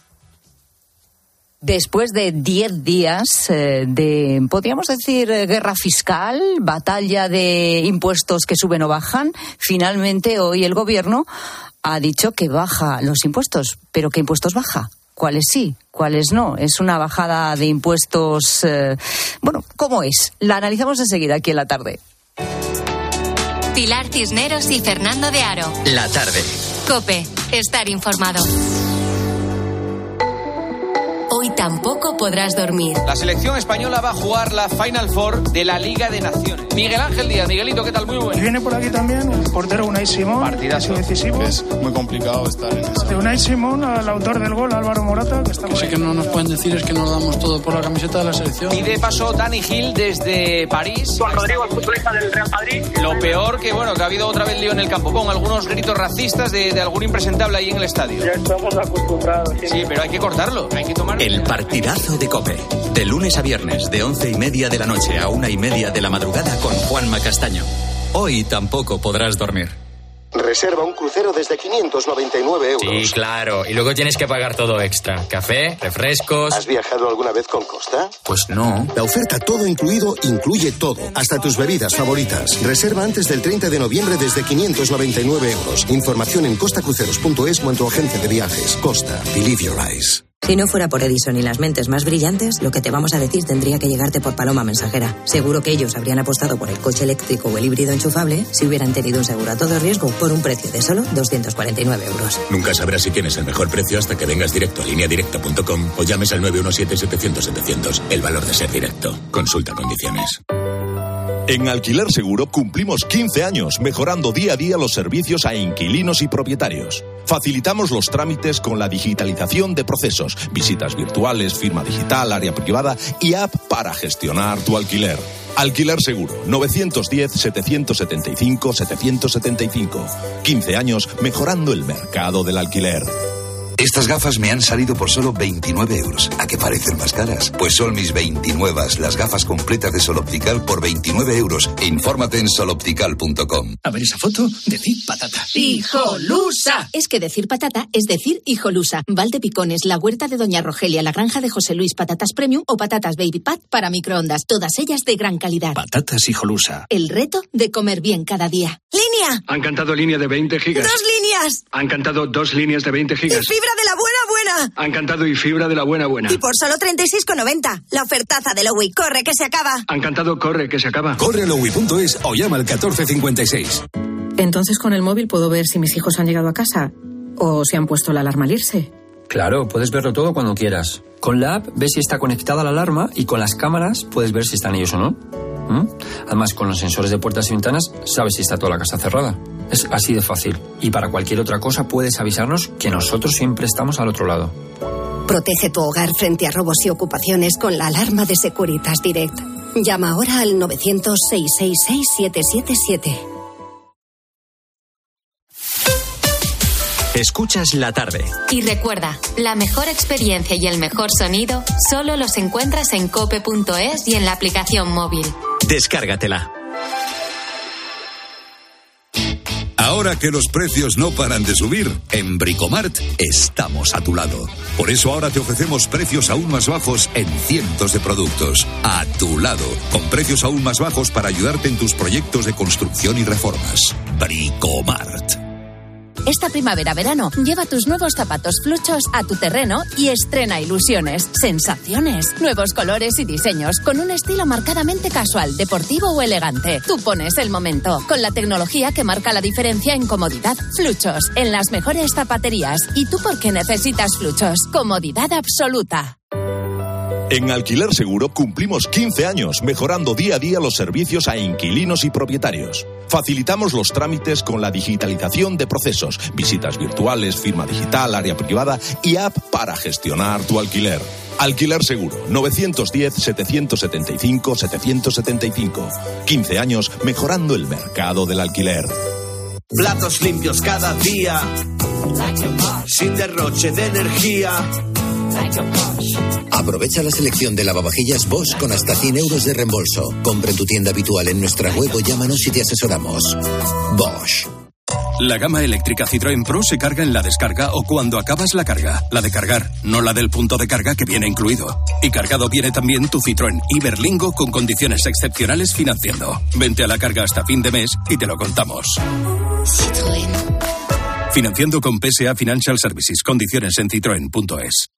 [SPEAKER 8] Después de diez días eh, de, podríamos decir, eh, guerra fiscal, batalla de impuestos que suben o bajan, finalmente hoy el gobierno ha dicho que baja los impuestos. ¿Pero qué impuestos baja? ¿Cuáles sí? ¿Cuáles no? Es una bajada de impuestos... Eh, bueno, ¿cómo es? La analizamos enseguida aquí en La Tarde.
[SPEAKER 3] Pilar Cisneros y Fernando de Aro.
[SPEAKER 2] La Tarde.
[SPEAKER 3] COPE. Estar informado. Hoy tampoco podrás dormir.
[SPEAKER 20] La selección española va a jugar la Final Four de la Liga de Naciones. Miguel Ángel Díaz. Miguelito, ¿qué tal? Muy bueno.
[SPEAKER 21] Y viene por aquí también el portero Unai Simón.
[SPEAKER 20] Partidazo.
[SPEAKER 21] Decisivo.
[SPEAKER 22] Es muy complicado estar en esa.
[SPEAKER 21] De Unai Simón al autor del gol, Álvaro Morata, que está
[SPEAKER 23] Lo que sí que no nos pueden decir es que nos damos todo por la camiseta de la selección.
[SPEAKER 20] Y de paso, Dani Gil desde París.
[SPEAKER 24] Juan Rodrigo, el futbolista del Real Madrid.
[SPEAKER 20] Lo peor que, bueno, que ha habido otra vez lío en el campo, con algunos gritos racistas de, de algún impresentable ahí en el estadio.
[SPEAKER 24] Ya estamos acostumbrados.
[SPEAKER 20] Sí, sí, pero hay que cortarlo, hay que tomar...
[SPEAKER 2] El partidazo de COPE. De lunes a viernes, de once y media de la noche a una y media de la madrugada con Juanma Castaño. Hoy tampoco podrás dormir.
[SPEAKER 25] Reserva un crucero desde quinientos noventa y nueve euros.
[SPEAKER 26] Sí, claro. Y luego tienes que pagar todo extra. Café, refrescos...
[SPEAKER 25] ¿Has viajado alguna vez con Costa?
[SPEAKER 26] Pues no.
[SPEAKER 25] La oferta todo incluido incluye todo. Hasta tus bebidas favoritas. Reserva antes del treinta de noviembre desde quinientos noventa y nueve euros. Información en costacruceros punto es o en tu agencia de viajes. Costa. Believe your eyes.
[SPEAKER 27] Si no fuera por Edison y las mentes más brillantes, lo que te vamos a decir tendría que llegarte por paloma mensajera. Seguro que ellos habrían apostado por el coche eléctrico o el híbrido enchufable si hubieran tenido un seguro a todo riesgo por un precio de solo doscientos cuarenta y nueve euros.
[SPEAKER 28] Nunca sabrás si tienes el mejor precio hasta que vengas directo a línea directa punto com o llames al nueve uno siete, setecientos, setecientos. El valor de ser directo. Consulta condiciones.
[SPEAKER 29] En Alquiler Seguro cumplimos quince años mejorando día a día los servicios a inquilinos y propietarios. Facilitamos los trámites con la digitalización de procesos, visitas virtuales, firma digital, área privada y app para gestionar tu alquiler. Alquiler Seguro, novecientos diez, setecientos setenta y cinco, setecientos setenta y cinco. quince años mejorando el mercado del alquiler.
[SPEAKER 1] Estas gafas me han salido por solo veintinueve euros. ¿A qué parecen más caras? Pues son mis veintinueve, las gafas completas de Sol Optical por veintinueve euros. Infórmate en sol optical punto com.
[SPEAKER 4] A ver esa foto, decir patata.
[SPEAKER 5] ¡Hijolusa! Es que decir patata es decir hijolusa. Valde Picones, la huerta de Doña Rogelia, la granja de José Luis, patatas premium o patatas baby pat para microondas. Todas ellas de gran calidad.
[SPEAKER 4] Patatas hijolusa.
[SPEAKER 5] El reto de comer bien cada día.
[SPEAKER 6] ¡Línea!
[SPEAKER 4] Han cantado línea de veinte gigas.
[SPEAKER 6] ¡Dos líneas!
[SPEAKER 4] Han cantado dos líneas de veinte gigas.
[SPEAKER 6] ¡Y fibra de la buena buena!
[SPEAKER 4] Han cantado y fibra de la buena buena.
[SPEAKER 6] Y por solo treinta y seis con noventa. La ofertaza de Lowy. ¡Corre que se acaba!
[SPEAKER 4] Han cantado corre que se acaba.
[SPEAKER 7] Corre a lowy punto es o llama al catorce cincuenta y seis.
[SPEAKER 9] Entonces con el móvil puedo ver si mis hijos han llegado a casa o si han puesto la alarma al irse.
[SPEAKER 10] Claro, puedes verlo todo cuando quieras. Con la app ves si está conectada la alarma y con las cámaras puedes ver si están ellos o no. ¿Mm? Además, con los sensores de puertas y ventanas sabes si está toda la casa cerrada. Es así de fácil. Y para cualquier otra cosa puedes avisarnos que nosotros siempre estamos al otro lado.
[SPEAKER 6] Protege tu hogar frente a robos y ocupaciones con la alarma de Securitas Direct. Llama ahora al novecientos, seiscientos sesenta y seis, siete siete siete.
[SPEAKER 2] Escuchas la tarde.
[SPEAKER 3] Y recuerda, la mejor experiencia y el mejor sonido solo los encuentras en cope punto es y en la aplicación móvil.
[SPEAKER 2] Descárgatela.
[SPEAKER 11] Ahora que los precios no paran de subir, en Bricomart estamos a tu lado. Por eso ahora te ofrecemos precios aún más bajos en cientos de productos. A tu lado, con precios aún más bajos para ayudarte en tus proyectos de construcción y reformas. Bricomart.
[SPEAKER 12] Esta primavera-verano, lleva tus nuevos zapatos fluchos a tu terreno y estrena ilusiones, sensaciones, nuevos colores y diseños, con un estilo marcadamente casual, deportivo o elegante. Tú pones el momento, con la tecnología que marca la diferencia en comodidad. Fluchos, en las mejores zapaterías. ¿Y tú por qué necesitas fluchos? Comodidad absoluta.
[SPEAKER 29] En Alquiler Seguro cumplimos quince años mejorando día a día los servicios a inquilinos y propietarios. Facilitamos los trámites con la digitalización de procesos, visitas virtuales, firma digital, área privada y app para gestionar tu alquiler. Alquiler Seguro, novecientos diez, setecientos setenta y cinco, setecientos setenta y cinco. quince años mejorando el mercado del alquiler.
[SPEAKER 30] Platos limpios cada día, sin derroche de energía.
[SPEAKER 31] Aprovecha la selección de lavavajillas Bosch con hasta cien euros de reembolso. Compra en tu tienda habitual en nuestra web o llámanos y te asesoramos. Bosch.
[SPEAKER 29] La gama eléctrica Citroën Pro se carga en la descarga o cuando acabas la carga. La de cargar, no la del punto de carga que viene incluido. Y cargado viene también tu Citroën Iberlingo con condiciones excepcionales financiando. Vente a la carga hasta fin de mes y te lo contamos.
[SPEAKER 3] Citroën.
[SPEAKER 29] Financiando con P S A Financial Services. Condiciones en citroen punto es.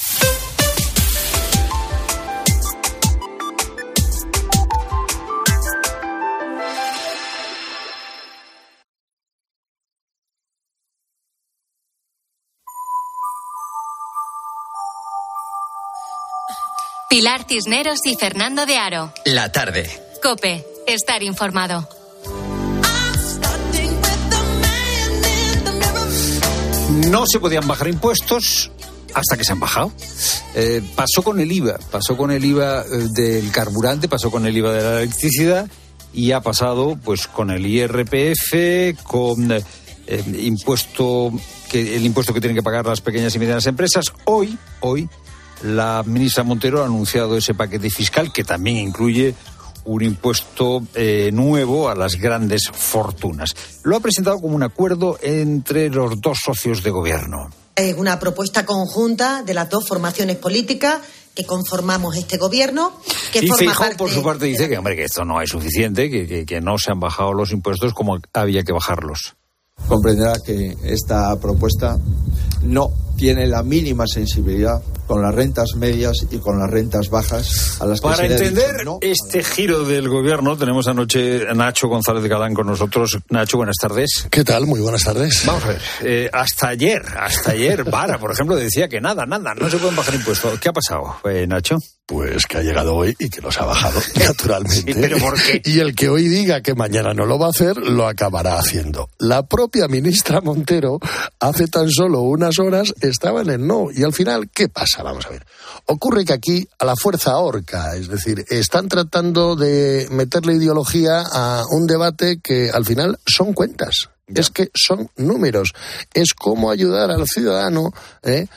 [SPEAKER 3] Pilar Cisneros y Fernando de Aro.
[SPEAKER 2] La tarde.
[SPEAKER 3] COPE. Estar informado.
[SPEAKER 32] No se podían bajar impuestos hasta que se han bajado. Eh, pasó con el I V A, pasó con el I V A del carburante, pasó con el I V A de la electricidad y ha pasado pues con el I R P F, con eh, impuesto que el impuesto que tienen que pagar las pequeñas y medianas empresas. Hoy, hoy la ministra Montero ha anunciado ese paquete fiscal que también incluye un impuesto eh, nuevo a las grandes fortunas. Lo ha presentado como un acuerdo entre los dos socios de gobierno.
[SPEAKER 33] Es una propuesta conjunta de las dos formaciones políticas que conformamos este gobierno. Que
[SPEAKER 32] y
[SPEAKER 33] forma
[SPEAKER 32] Feijóo,
[SPEAKER 33] parte
[SPEAKER 32] por su parte, dice que, hombre, que esto no es suficiente, que, que, que no se han bajado los impuestos como había que bajarlos.
[SPEAKER 34] Comprenderá que esta propuesta no tiene la mínima sensibilidad con las rentas medias y con las rentas bajas a las que
[SPEAKER 32] Para
[SPEAKER 34] se le ha
[SPEAKER 32] entender
[SPEAKER 34] dicho, ¿no?
[SPEAKER 32] este giro del gobierno tenemos anoche a Nacho González de Galán con nosotros. Nacho, buenas tardes.
[SPEAKER 35] ¿Qué tal? Muy buenas tardes.
[SPEAKER 32] Vamos a ver, eh, hasta ayer, hasta ayer, Vara, por ejemplo, decía que nada, nada, no se pueden bajar impuestos. ¿Qué ha pasado, eh, Nacho?
[SPEAKER 35] Pues que ha llegado hoy y que los ha bajado, naturalmente.
[SPEAKER 32] Sí, ¿pero por qué?
[SPEAKER 35] Y el que hoy diga que mañana no lo va a hacer, lo acabará haciendo. La propia ministra Montero, hace tan solo unas horas, estaba en el no. Y al final, ¿qué pasa? Vamos a ver. Ocurre que aquí a la fuerza ahorca, es decir, están tratando de meterle ideología a un debate que al final son cuentas. Ya. Es que son números. Es cómo ayudar al ciudadano, ¿eh?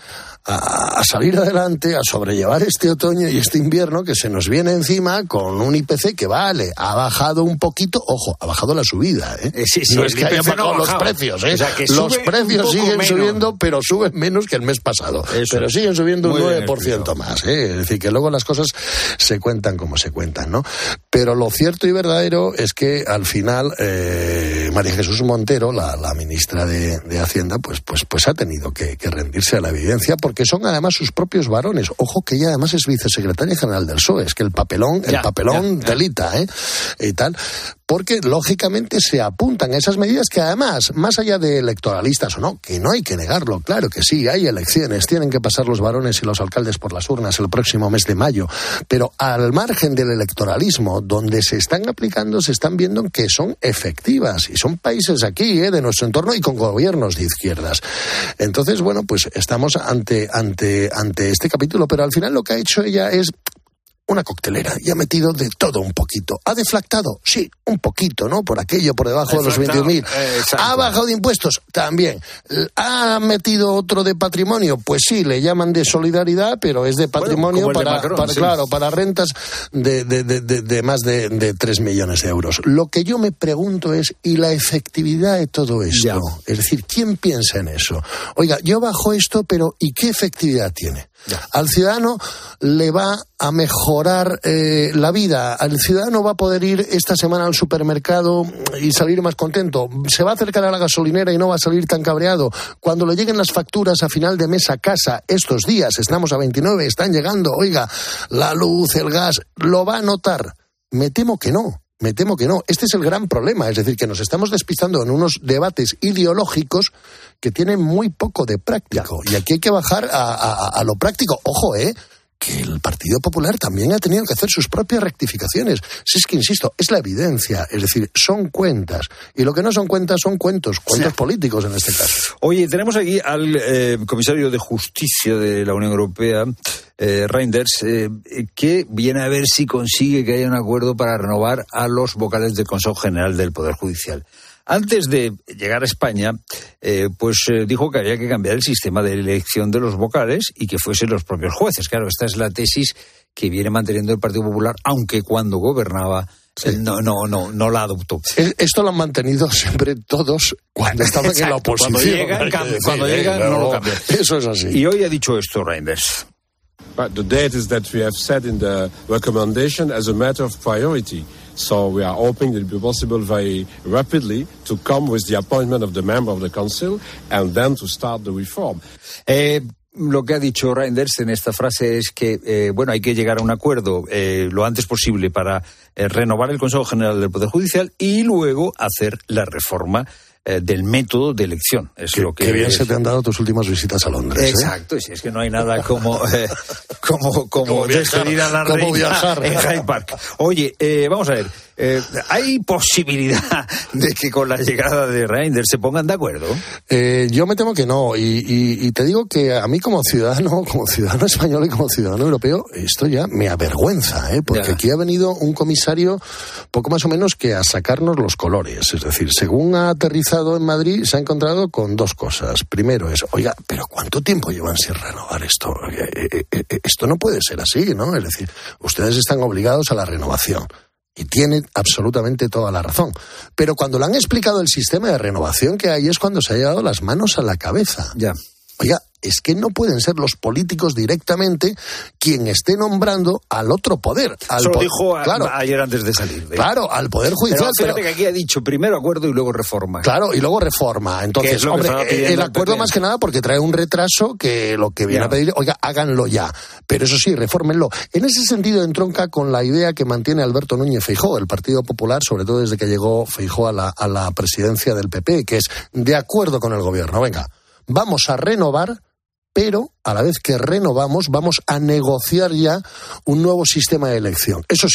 [SPEAKER 35] a salir adelante, a sobrellevar este otoño y este invierno que se nos viene encima con un I P C que vale, ha bajado un poquito, ojo, ha bajado la subida, ¿eh?
[SPEAKER 32] eh sí, sí,
[SPEAKER 35] no es que hayan bajado
[SPEAKER 32] no
[SPEAKER 35] los precios, ¿eh?
[SPEAKER 32] O sea, que
[SPEAKER 35] los precios siguen
[SPEAKER 32] menos.
[SPEAKER 35] subiendo, pero suben menos que el mes pasado. Eso pero es. siguen subiendo un nueve por ciento más, ¿eh? Es decir, que luego las cosas se cuentan como se cuentan, ¿no? Pero lo cierto y verdadero es que al final eh, María Jesús Montero, la, la ministra de, de Hacienda, pues, pues, pues ha tenido que, que rendirse a la evidencia, porque son además sus propios varones. Ojo que ella además es vicesecretaria general del P S O E, es que el papelón, el ya, papelón ya, ya. delita, ¿eh? Y tal. Porque, lógicamente, se apuntan a esas medidas que, además, más allá de electoralistas o no, que no hay que negarlo, claro que sí, hay elecciones, tienen que pasar los varones y los alcaldes por las urnas el próximo mes de mayo, pero al margen del electoralismo, donde se están aplicando, se están viendo que son efectivas, y son países aquí, ¿eh? de nuestro entorno, y con gobiernos de izquierdas. Entonces, bueno, pues estamos ante, ante, ante este capítulo, pero al final lo que ha hecho ella es una coctelera y ha metido de todo un poquito. ¿Ha deflactado? Sí, un poquito, ¿no? Por aquello, por debajo de los veintiún mil. Eh, ¿Ha bajado de impuestos? También. ¿Ha metido otro de patrimonio? Pues sí, le llaman de solidaridad, pero es de patrimonio bueno, para, Macron, para sí. claro, para rentas de, de, de, de, de más de, de tres millones de euros. Lo que yo me pregunto es, ¿y la efectividad de todo esto? Ya. Es decir, ¿quién piensa en eso? Oiga, yo bajo esto, pero ¿y qué efectividad tiene? Ya. Al ciudadano le va a mejorar eh, la vida. Al ciudadano va a poder ir esta semana al supermercado y salir más contento. Se va a acercar a la gasolinera y no va a salir tan cabreado. Cuando le lleguen las facturas a final de mes a casa, estos días, estamos a veintinueve, están llegando, oiga, la luz, el gas, lo va a notar. Me temo que no. Me temo que no. Este es el gran problema, es decir, que nos estamos despistando en unos debates ideológicos que tienen muy poco de práctico. Ya. Y aquí hay que bajar a, a, a lo práctico. Ojo, ¿eh? Que el Partido Popular también ha tenido que hacer sus propias rectificaciones. Si es que, insisto, es la evidencia, es decir, son cuentas. Y lo que no son cuentas son cuentos, cuentos sí. políticos en este caso.
[SPEAKER 32] Oye, tenemos aquí al eh, comisario de Justicia de la Unión Europea, eh, Reinders, eh, que viene a ver si consigue que haya un acuerdo para renovar a los vocales del Consejo General del Poder Judicial. Antes de llegar a España, eh, pues eh, dijo que había que cambiar el sistema de elección de los vocales y que fuesen los propios jueces. Claro, esta es la tesis que viene manteniendo el Partido Popular, aunque cuando gobernaba sí. no, no, no, no la adoptó.
[SPEAKER 35] Esto lo han mantenido siempre todos cuando estaban en la oposición.
[SPEAKER 32] Cuando llegan, cambia, cuando sí, llegan no, no lo cambian.
[SPEAKER 35] Eso es así.
[SPEAKER 32] Y hoy ha dicho esto Reinders.
[SPEAKER 8] But the date is that we have set in the recommendation as a matter of priority. So we are hoping it will be possible very rapidly to come with the appointment of the member of the council and then to start the reform.
[SPEAKER 32] Eh, lo que ha dicho Reinders en esta frase es que, eh, bueno, hay que llegar a un acuerdo eh, lo antes posible para eh, renovar el Consejo General del Poder Judicial y luego hacer la reforma eh, del método de elección. Es
[SPEAKER 35] que,
[SPEAKER 32] lo que
[SPEAKER 35] qué bien
[SPEAKER 32] es...
[SPEAKER 35] se te han dado tus últimas visitas a Londres.
[SPEAKER 32] Exacto,
[SPEAKER 35] ¿eh?
[SPEAKER 32] Si es que no hay nada como eh, como, como, como despedir a la reina
[SPEAKER 35] viajar.
[SPEAKER 32] en Hyde Park. Oye, eh, vamos a ver. Eh, ¿Hay posibilidad de que con la llegada de Reinders se pongan de acuerdo?
[SPEAKER 35] Eh, yo me temo que no, y, y, y te digo que a mí como ciudadano, como ciudadano español y como ciudadano europeo, esto ya me avergüenza, ¿eh? Porque ya. Aquí ha venido un comisario poco más o menos que a sacarnos los colores. Es decir, según ha aterrizado en Madrid, se ha encontrado con dos cosas. Primero es, oiga, ¿pero cuánto tiempo llevan sin renovar esto? Eh, eh, eh, esto no puede ser así, ¿no? Es decir, ustedes están obligados a la renovación. Y tiene absolutamente toda la razón. Pero cuando le han explicado el sistema de renovación que hay es cuando se ha llevado las manos a la cabeza.
[SPEAKER 32] Ya.
[SPEAKER 35] Oiga, es que no pueden ser los políticos directamente quien esté nombrando al otro poder. Al
[SPEAKER 32] Eso lo
[SPEAKER 35] po-
[SPEAKER 32] dijo a,
[SPEAKER 35] claro,
[SPEAKER 32] ayer antes de salir. ¿eh?
[SPEAKER 35] Claro, al Poder Judicial.
[SPEAKER 32] Pero fíjate
[SPEAKER 35] pero,
[SPEAKER 32] que aquí ha dicho primero acuerdo y luego reforma.
[SPEAKER 35] Claro, y luego reforma. Entonces, hombre, el acuerdo más que nada porque trae un retraso que lo que viene ya. a pedir, oiga, háganlo ya. Pero eso sí, refórmenlo. En ese sentido entronca con la idea que mantiene Alberto Núñez Feijóo, el Partido Popular, sobre todo desde que llegó Feijóo a la, a la presidencia del P P, que es de acuerdo con el gobierno. Venga, vamos a renovar, pero a la vez que renovamos vamos a negociar ya un nuevo sistema de elección. Eso sí,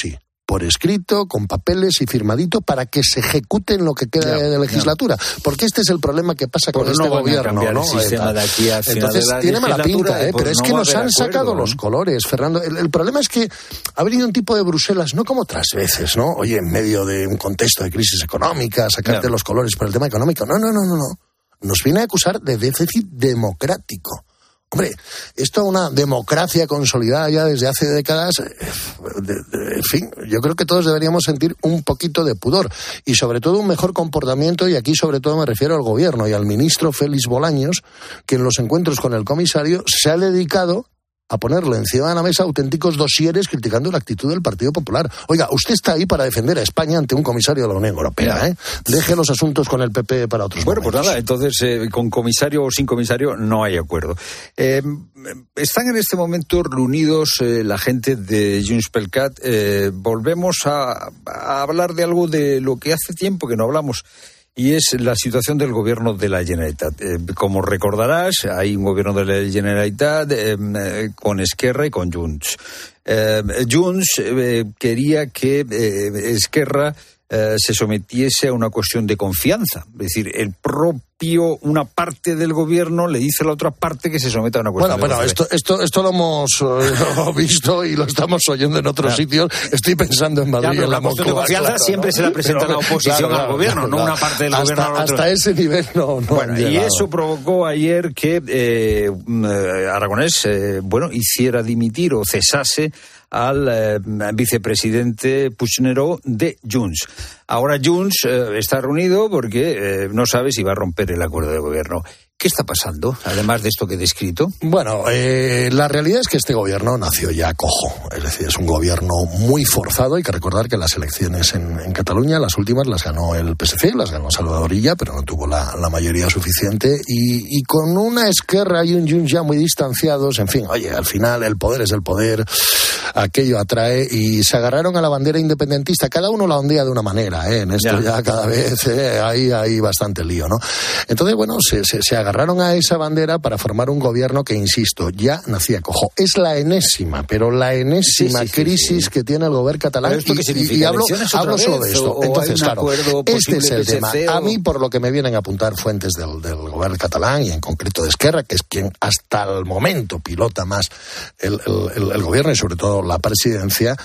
[SPEAKER 35] por escrito, con papeles y firmadito para que se ejecute en lo que queda ya, de legislatura. Ya. Porque este es el problema que pasa
[SPEAKER 32] pues
[SPEAKER 35] con
[SPEAKER 32] no
[SPEAKER 35] este gobierno,
[SPEAKER 32] ¿no?
[SPEAKER 35] El
[SPEAKER 32] sistema de aquí a final
[SPEAKER 35] Entonces,
[SPEAKER 32] de la
[SPEAKER 35] tiene mala pinta, ¿eh?
[SPEAKER 32] pues
[SPEAKER 35] Pero es
[SPEAKER 32] no
[SPEAKER 35] que nos han
[SPEAKER 32] acuerdo,
[SPEAKER 35] sacado
[SPEAKER 32] ¿no?
[SPEAKER 35] los colores, Fernando. El, el problema es que ha venido un tipo de Bruselas, no como otras veces, ¿no? Oye, en medio de un contexto de crisis económica, sacarte claro. los colores por el tema económico. No, no, no, no, no. Nos viene a acusar de déficit democrático. Hombre, esto es una democracia consolidada ya desde hace décadas. De, de, en fin, yo creo que todos deberíamos sentir un poquito de pudor y sobre todo un mejor comportamiento, y aquí sobre todo me refiero al gobierno y al ministro Félix Bolaños, que en los encuentros con el comisario se ha dedicado a ponerle encima de la mesa auténticos dosieres criticando la actitud del Partido Popular. Oiga, usted está ahí para defender a España ante un comisario de la Unión Europea, ¿eh? Deje los asuntos con el P P para otros
[SPEAKER 32] Bueno,
[SPEAKER 35] momentos.
[SPEAKER 32] pues nada, entonces eh, con comisario o sin comisario no hay acuerdo. Eh, están en este momento reunidos eh, la gente de Junts pel Cat. Eh, volvemos a, a hablar de algo de lo que hace tiempo que no hablamos. Y es la situación del gobierno de la Generalitat. Eh, como recordarás, hay un gobierno de la Generalitat eh, eh, con Esquerra y con Junts. Eh, Junts eh, quería que eh, Esquerra eh, se sometiese a una cuestión de confianza. Es decir, el propio, una parte del gobierno le dice a la otra parte que se someta a una cuestión
[SPEAKER 35] bueno,
[SPEAKER 32] de
[SPEAKER 35] bueno,
[SPEAKER 32] confianza.
[SPEAKER 35] Esto, esto, esto lo hemos eh, visto y lo estamos oyendo en otros ah. sitios. Estoy pensando en Madrid,
[SPEAKER 32] ya,
[SPEAKER 35] en la,
[SPEAKER 32] la cuestión
[SPEAKER 35] Moncloa,
[SPEAKER 32] de confianza
[SPEAKER 35] claro,
[SPEAKER 32] siempre
[SPEAKER 35] ¿no?
[SPEAKER 32] se la presenta pero, la oposición claro, claro, al gobierno, claro, no claro. una parte del
[SPEAKER 35] hasta,
[SPEAKER 32] gobierno al otro.
[SPEAKER 35] Hasta ese nivel no, no
[SPEAKER 32] bueno, y eso provocó ayer que eh, Aragonés eh, bueno, hiciera dimitir o cesase al eh, vicepresidente Puigneró de Junts. Ahora Junts eh, está reunido porque eh, no sabe si va a romper el acuerdo de gobierno. ¿Qué está pasando, además de esto que he descrito?
[SPEAKER 35] Bueno, eh, la realidad es que este gobierno nació ya cojo. Es decir, es un gobierno muy forzado. Hay que recordar que las elecciones en, en Cataluña, las últimas, las ganó el P S C, las ganó Salvador Illa, pero no tuvo la, la mayoría suficiente. Y, y con una Esquerra y un Junts ya muy distanciados, en fin, oye, al final el poder es el poder, aquello atrae, y se agarraron a la bandera independentista. Cada uno la ondea de una manera, ¿eh? En esto ya, ya cada vez eh, hay, hay bastante lío, ¿no? Entonces, bueno, se, se, se agarraron a esa bandera para formar un gobierno que, insisto, ya nacía cojo. Es la enésima, pero la enésima sí, sí, crisis sí, sí. que tiene el gobierno catalán.
[SPEAKER 32] ¿Esto
[SPEAKER 35] y,
[SPEAKER 32] qué significa?
[SPEAKER 35] Y, y hablo, hablo solo de esto.
[SPEAKER 32] O, o
[SPEAKER 35] Entonces, claro, este es el
[SPEAKER 32] P S C
[SPEAKER 35] tema.
[SPEAKER 32] O...
[SPEAKER 35] A mí, por lo que me vienen a apuntar fuentes del, del gobierno catalán, y en concreto de Esquerra, que es quien hasta el momento pilota más el, el, el gobierno y sobre todo la presidencia,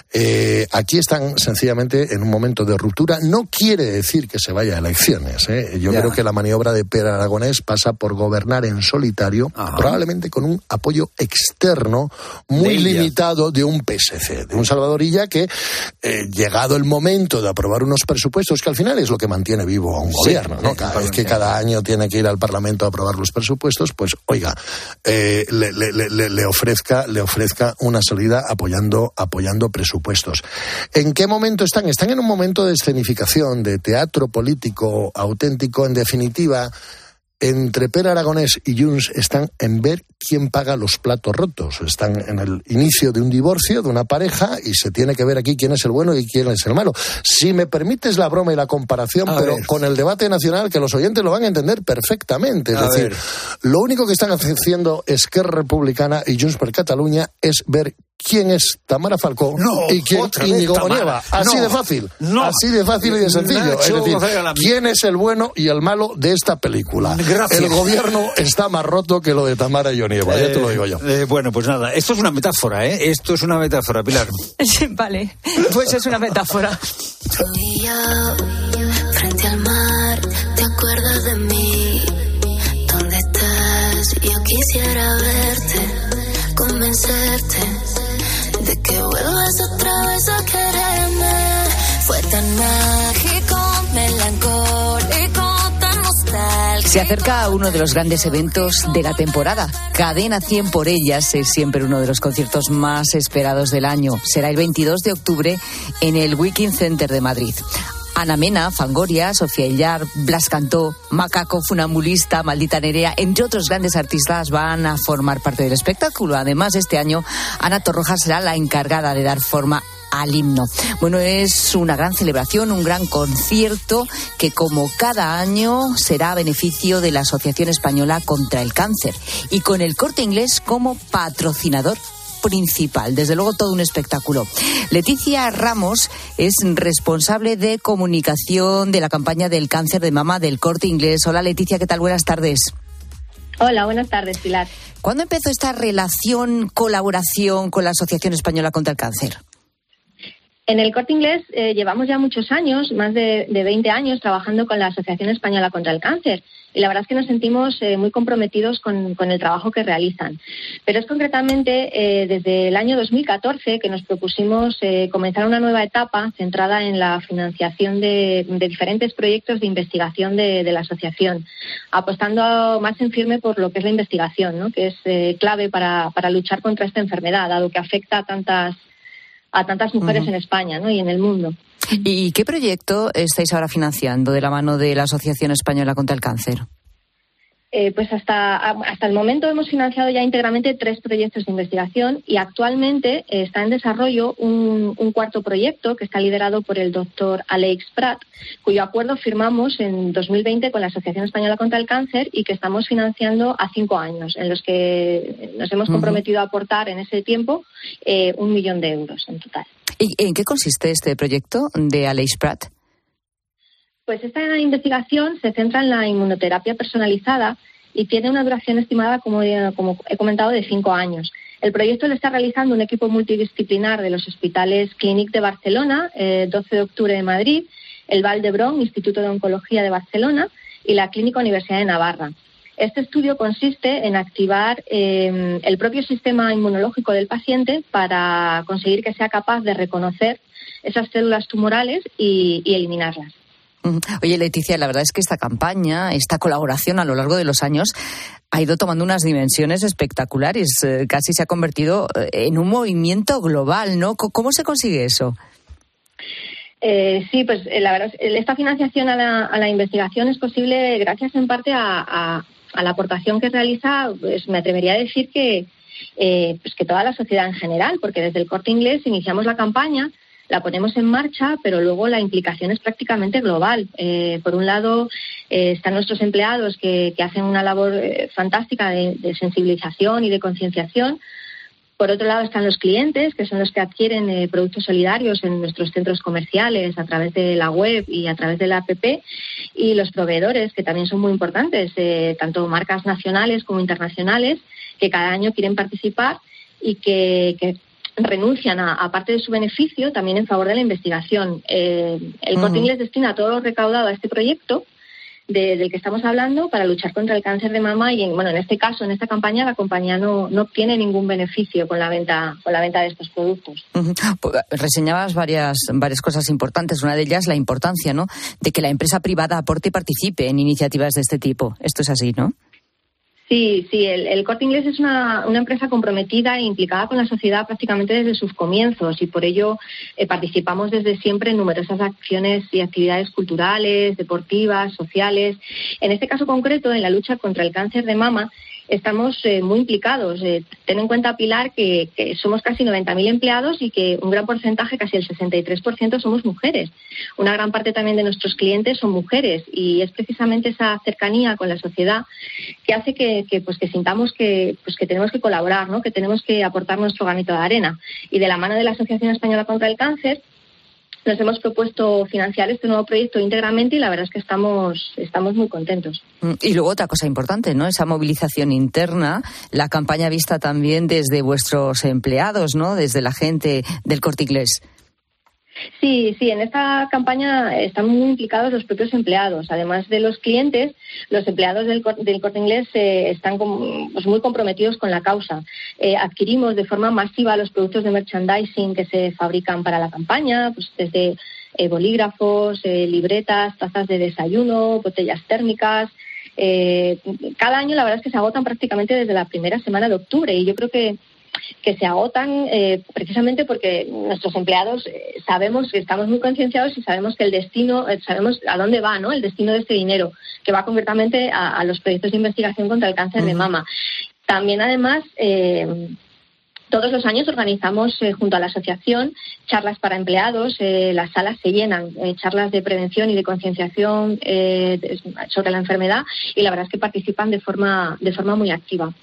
[SPEAKER 35] eh, aquí están sencillamente en un momento de ruptura. No quiere decir que se vaya a elecciones, ¿eh? Yo ya. creo que la maniobra de Pere Aragonés pasa por gobernar en solitario, Ajá. probablemente con un apoyo externo muy de limitado de un P S C, de un Salvador Illa que, eh, llegado el momento de aprobar unos presupuestos, que al final es lo que mantiene vivo a un sí, gobierno, ¿no? Cada vez que cada año tiene que ir al Parlamento a aprobar los presupuestos, pues, oiga, eh, le, le, le, le ofrezca, le ofrezca una salida apoyando, apoyando presupuestos. ¿En qué momento están? Están en un momento de escenificación, de teatro político auténtico, en definitiva. Entre Pere Aragonés y Junts están en ver quién paga los platos rotos. Están en el inicio de un divorcio de una pareja y se tiene que ver aquí quién es el bueno y quién es el malo. Si me permites la broma y la comparación, a pero ver. Con el debate nacional, que los oyentes lo van a entender perfectamente. Es a decir, ver. Lo único que están haciendo Esquerra Republicana y Junts per Catalunya es ver quién es Tamara Falcó
[SPEAKER 32] no,
[SPEAKER 35] y quién Íñigo Bonieva. Así no, de fácil. No, así de fácil y de sencillo. Nacho, es decir, quién es el bueno y el malo de esta película.
[SPEAKER 32] Gracias.
[SPEAKER 35] El gobierno está más roto que lo de Tamara y Bonieva, eh, ya te lo digo yo.
[SPEAKER 32] Eh, bueno, pues nada, esto es una metáfora, ¿eh? Esto es una metáfora, Pilar.
[SPEAKER 9] Vale, pues es una metáfora.
[SPEAKER 13] Tú y yo, frente al mar, ¿te acuerdas de mí? ¿Dónde estás? Yo quisiera verte, convencerte de que vuelvas otra vez a quererme. Fue tan mágico, melancólico, tan nostálgico.
[SPEAKER 12] Se acerca uno de los grandes eventos de la temporada. Cadena cien por ellas es siempre uno de los conciertos más esperados del año. Será el veintidós de octubre en el Wiking Center de Madrid. Ana Mena, Fangoria, Sofía Illar, Blas Cantó, Macaco, Funambulista, Maldita Nerea, entre otros grandes artistas van a formar parte del espectáculo. Además, este año Ana Torroja será la encargada de dar forma al himno. Bueno, es una gran celebración, un gran concierto que, como cada año, será a beneficio de la Asociación Española contra el Cáncer y con el Corte Inglés como patrocinador
[SPEAKER 14] principal. Desde luego todo un espectáculo. Leticia Ramos es responsable de comunicación de la campaña del cáncer de mama del Corte Inglés. Hola Leticia, ¿qué tal? Buenas tardes.
[SPEAKER 15] Hola, buenas tardes, Pilar.
[SPEAKER 14] ¿Cuándo empezó esta relación, colaboración con la Asociación Española contra el Cáncer?
[SPEAKER 15] En el Corte Inglés eh, llevamos ya muchos años, más de, de veinte años, trabajando con la Asociación Española contra el Cáncer. Y la verdad es que nos sentimos eh, muy comprometidos con, con el trabajo que realizan. Pero es concretamente eh, desde el año dos mil catorce que nos propusimos eh, comenzar una nueva etapa centrada en la financiación de, de diferentes proyectos de investigación de, de la asociación, apostando más en firme por lo que es la investigación, ¿no? Que es eh, clave para, para luchar contra esta enfermedad, dado que afecta a tantas a tantas mujeres uh-huh. en España, ¿no? Y en el mundo.
[SPEAKER 14] ¿Y qué proyecto estáis ahora financiando de la mano de la Asociación Española contra el Cáncer?
[SPEAKER 15] Eh, pues hasta, hasta el momento hemos financiado ya íntegramente tres proyectos de investigación y actualmente eh, está en desarrollo un, un cuarto proyecto que está liderado por el doctor Alex Prat, cuyo acuerdo firmamos en dos mil veinte con la Asociación Española contra el Cáncer y que estamos financiando a cinco años, en los que nos hemos comprometido uh-huh. a aportar en ese tiempo eh, un millón de euros en total.
[SPEAKER 14] ¿Y en qué consiste este proyecto de Alex Prat?
[SPEAKER 15] Pues esta investigación se centra en la inmunoterapia personalizada y tiene una duración estimada, como, como he comentado, de cinco años. El proyecto lo está realizando un equipo multidisciplinar de los hospitales Clínic de Barcelona, eh, doce de octubre de Madrid, el Vall d'Hebron, Instituto de Oncología de Barcelona y la Clínica Universidad de Navarra. Este estudio consiste en activar eh, el propio sistema inmunológico del paciente para conseguir que sea capaz de reconocer esas células tumorales y, y eliminarlas.
[SPEAKER 14] Oye, Leticia, la verdad es que esta campaña, esta colaboración a lo largo de los años ha ido tomando unas dimensiones espectaculares. Eh, casi se ha convertido en un movimiento global, ¿no? ¿Cómo se consigue eso?
[SPEAKER 15] Eh, sí, pues eh, la verdad, esta financiación a la, a la investigación es posible gracias en parte a, a, a la aportación que realiza, pues me atrevería a decir que, eh, pues que toda la sociedad en general, porque desde el Corte Inglés iniciamos la campaña, la ponemos en marcha, pero luego la implicación es prácticamente global. Eh, por un lado, eh, están nuestros empleados que, que hacen una labor eh, fantástica de, de sensibilización y de concienciación. Por otro lado, están los clientes, que son los que adquieren eh, productos solidarios en nuestros centros comerciales a través de la web y a través de la app. Y los proveedores, que también son muy importantes, eh, tanto marcas nacionales como internacionales, que cada año quieren participar y que... que renuncian a, a parte de su beneficio también en favor de la investigación. Eh, el uh-huh. Corte Inglés destina todo lo recaudado a este proyecto de, del que estamos hablando para luchar contra el cáncer de mama y, en, bueno, en este caso, en esta campaña, la compañía no, no obtiene ningún beneficio con la venta con la venta de estos productos.
[SPEAKER 14] Uh-huh. Reseñabas varias, varias cosas importantes. Una de ellas, la importancia, ¿no?, de que la empresa privada aporte y participe en iniciativas de este tipo. Esto es así, ¿no?
[SPEAKER 15] Sí, sí, el, el Corte Inglés es una, una empresa comprometida e implicada con la sociedad prácticamente desde sus comienzos y por ello eh, participamos desde siempre en numerosas acciones y actividades culturales, deportivas, sociales. En este caso concreto, en la lucha contra el cáncer de mama, estamos eh, muy implicados. Eh, ten en cuenta, Pilar, que, que somos casi noventa mil empleados y que un gran porcentaje, casi el sesenta y tres por ciento, somos mujeres. Una gran parte también de nuestros clientes son mujeres y es precisamente esa cercanía con la sociedad que hace que, que, pues, que sintamos que, pues, que tenemos que colaborar, ¿no?, que tenemos que aportar nuestro granito de arena. Y de la mano de la Asociación Española contra el Cáncer, nos hemos propuesto financiar este nuevo proyecto íntegramente y la verdad es que estamos, estamos muy contentos.
[SPEAKER 14] Y luego otra cosa importante, ¿no?, esa movilización interna, la campaña vista también desde vuestros empleados, ¿no?, desde la gente del Corte Inglés.
[SPEAKER 15] Sí, sí, en esta campaña están muy implicados los propios empleados. Además de los clientes, los empleados del, del Corte Inglés eh, están com, pues muy comprometidos con la causa. Eh, adquirimos de forma masiva los productos de merchandising que se fabrican para la campaña, pues desde eh, bolígrafos, eh, libretas, tazas de desayuno, botellas térmicas. Eh, cada año la verdad es que se agotan prácticamente desde la primera semana de octubre y yo creo que que se agotan eh, precisamente porque nuestros empleados eh, sabemos que estamos muy concienciados y sabemos que el destino, eh, sabemos a dónde va, ¿no?, el destino de este dinero, que va concretamente a, a los proyectos de investigación contra el cáncer uh-huh. de mama. También, además, eh, todos los años organizamos eh, junto a la asociación charlas para empleados, eh, las salas se llenan, eh, charlas de prevención y de concienciación eh, sobre la enfermedad y la verdad es que participan de forma, de forma muy activa.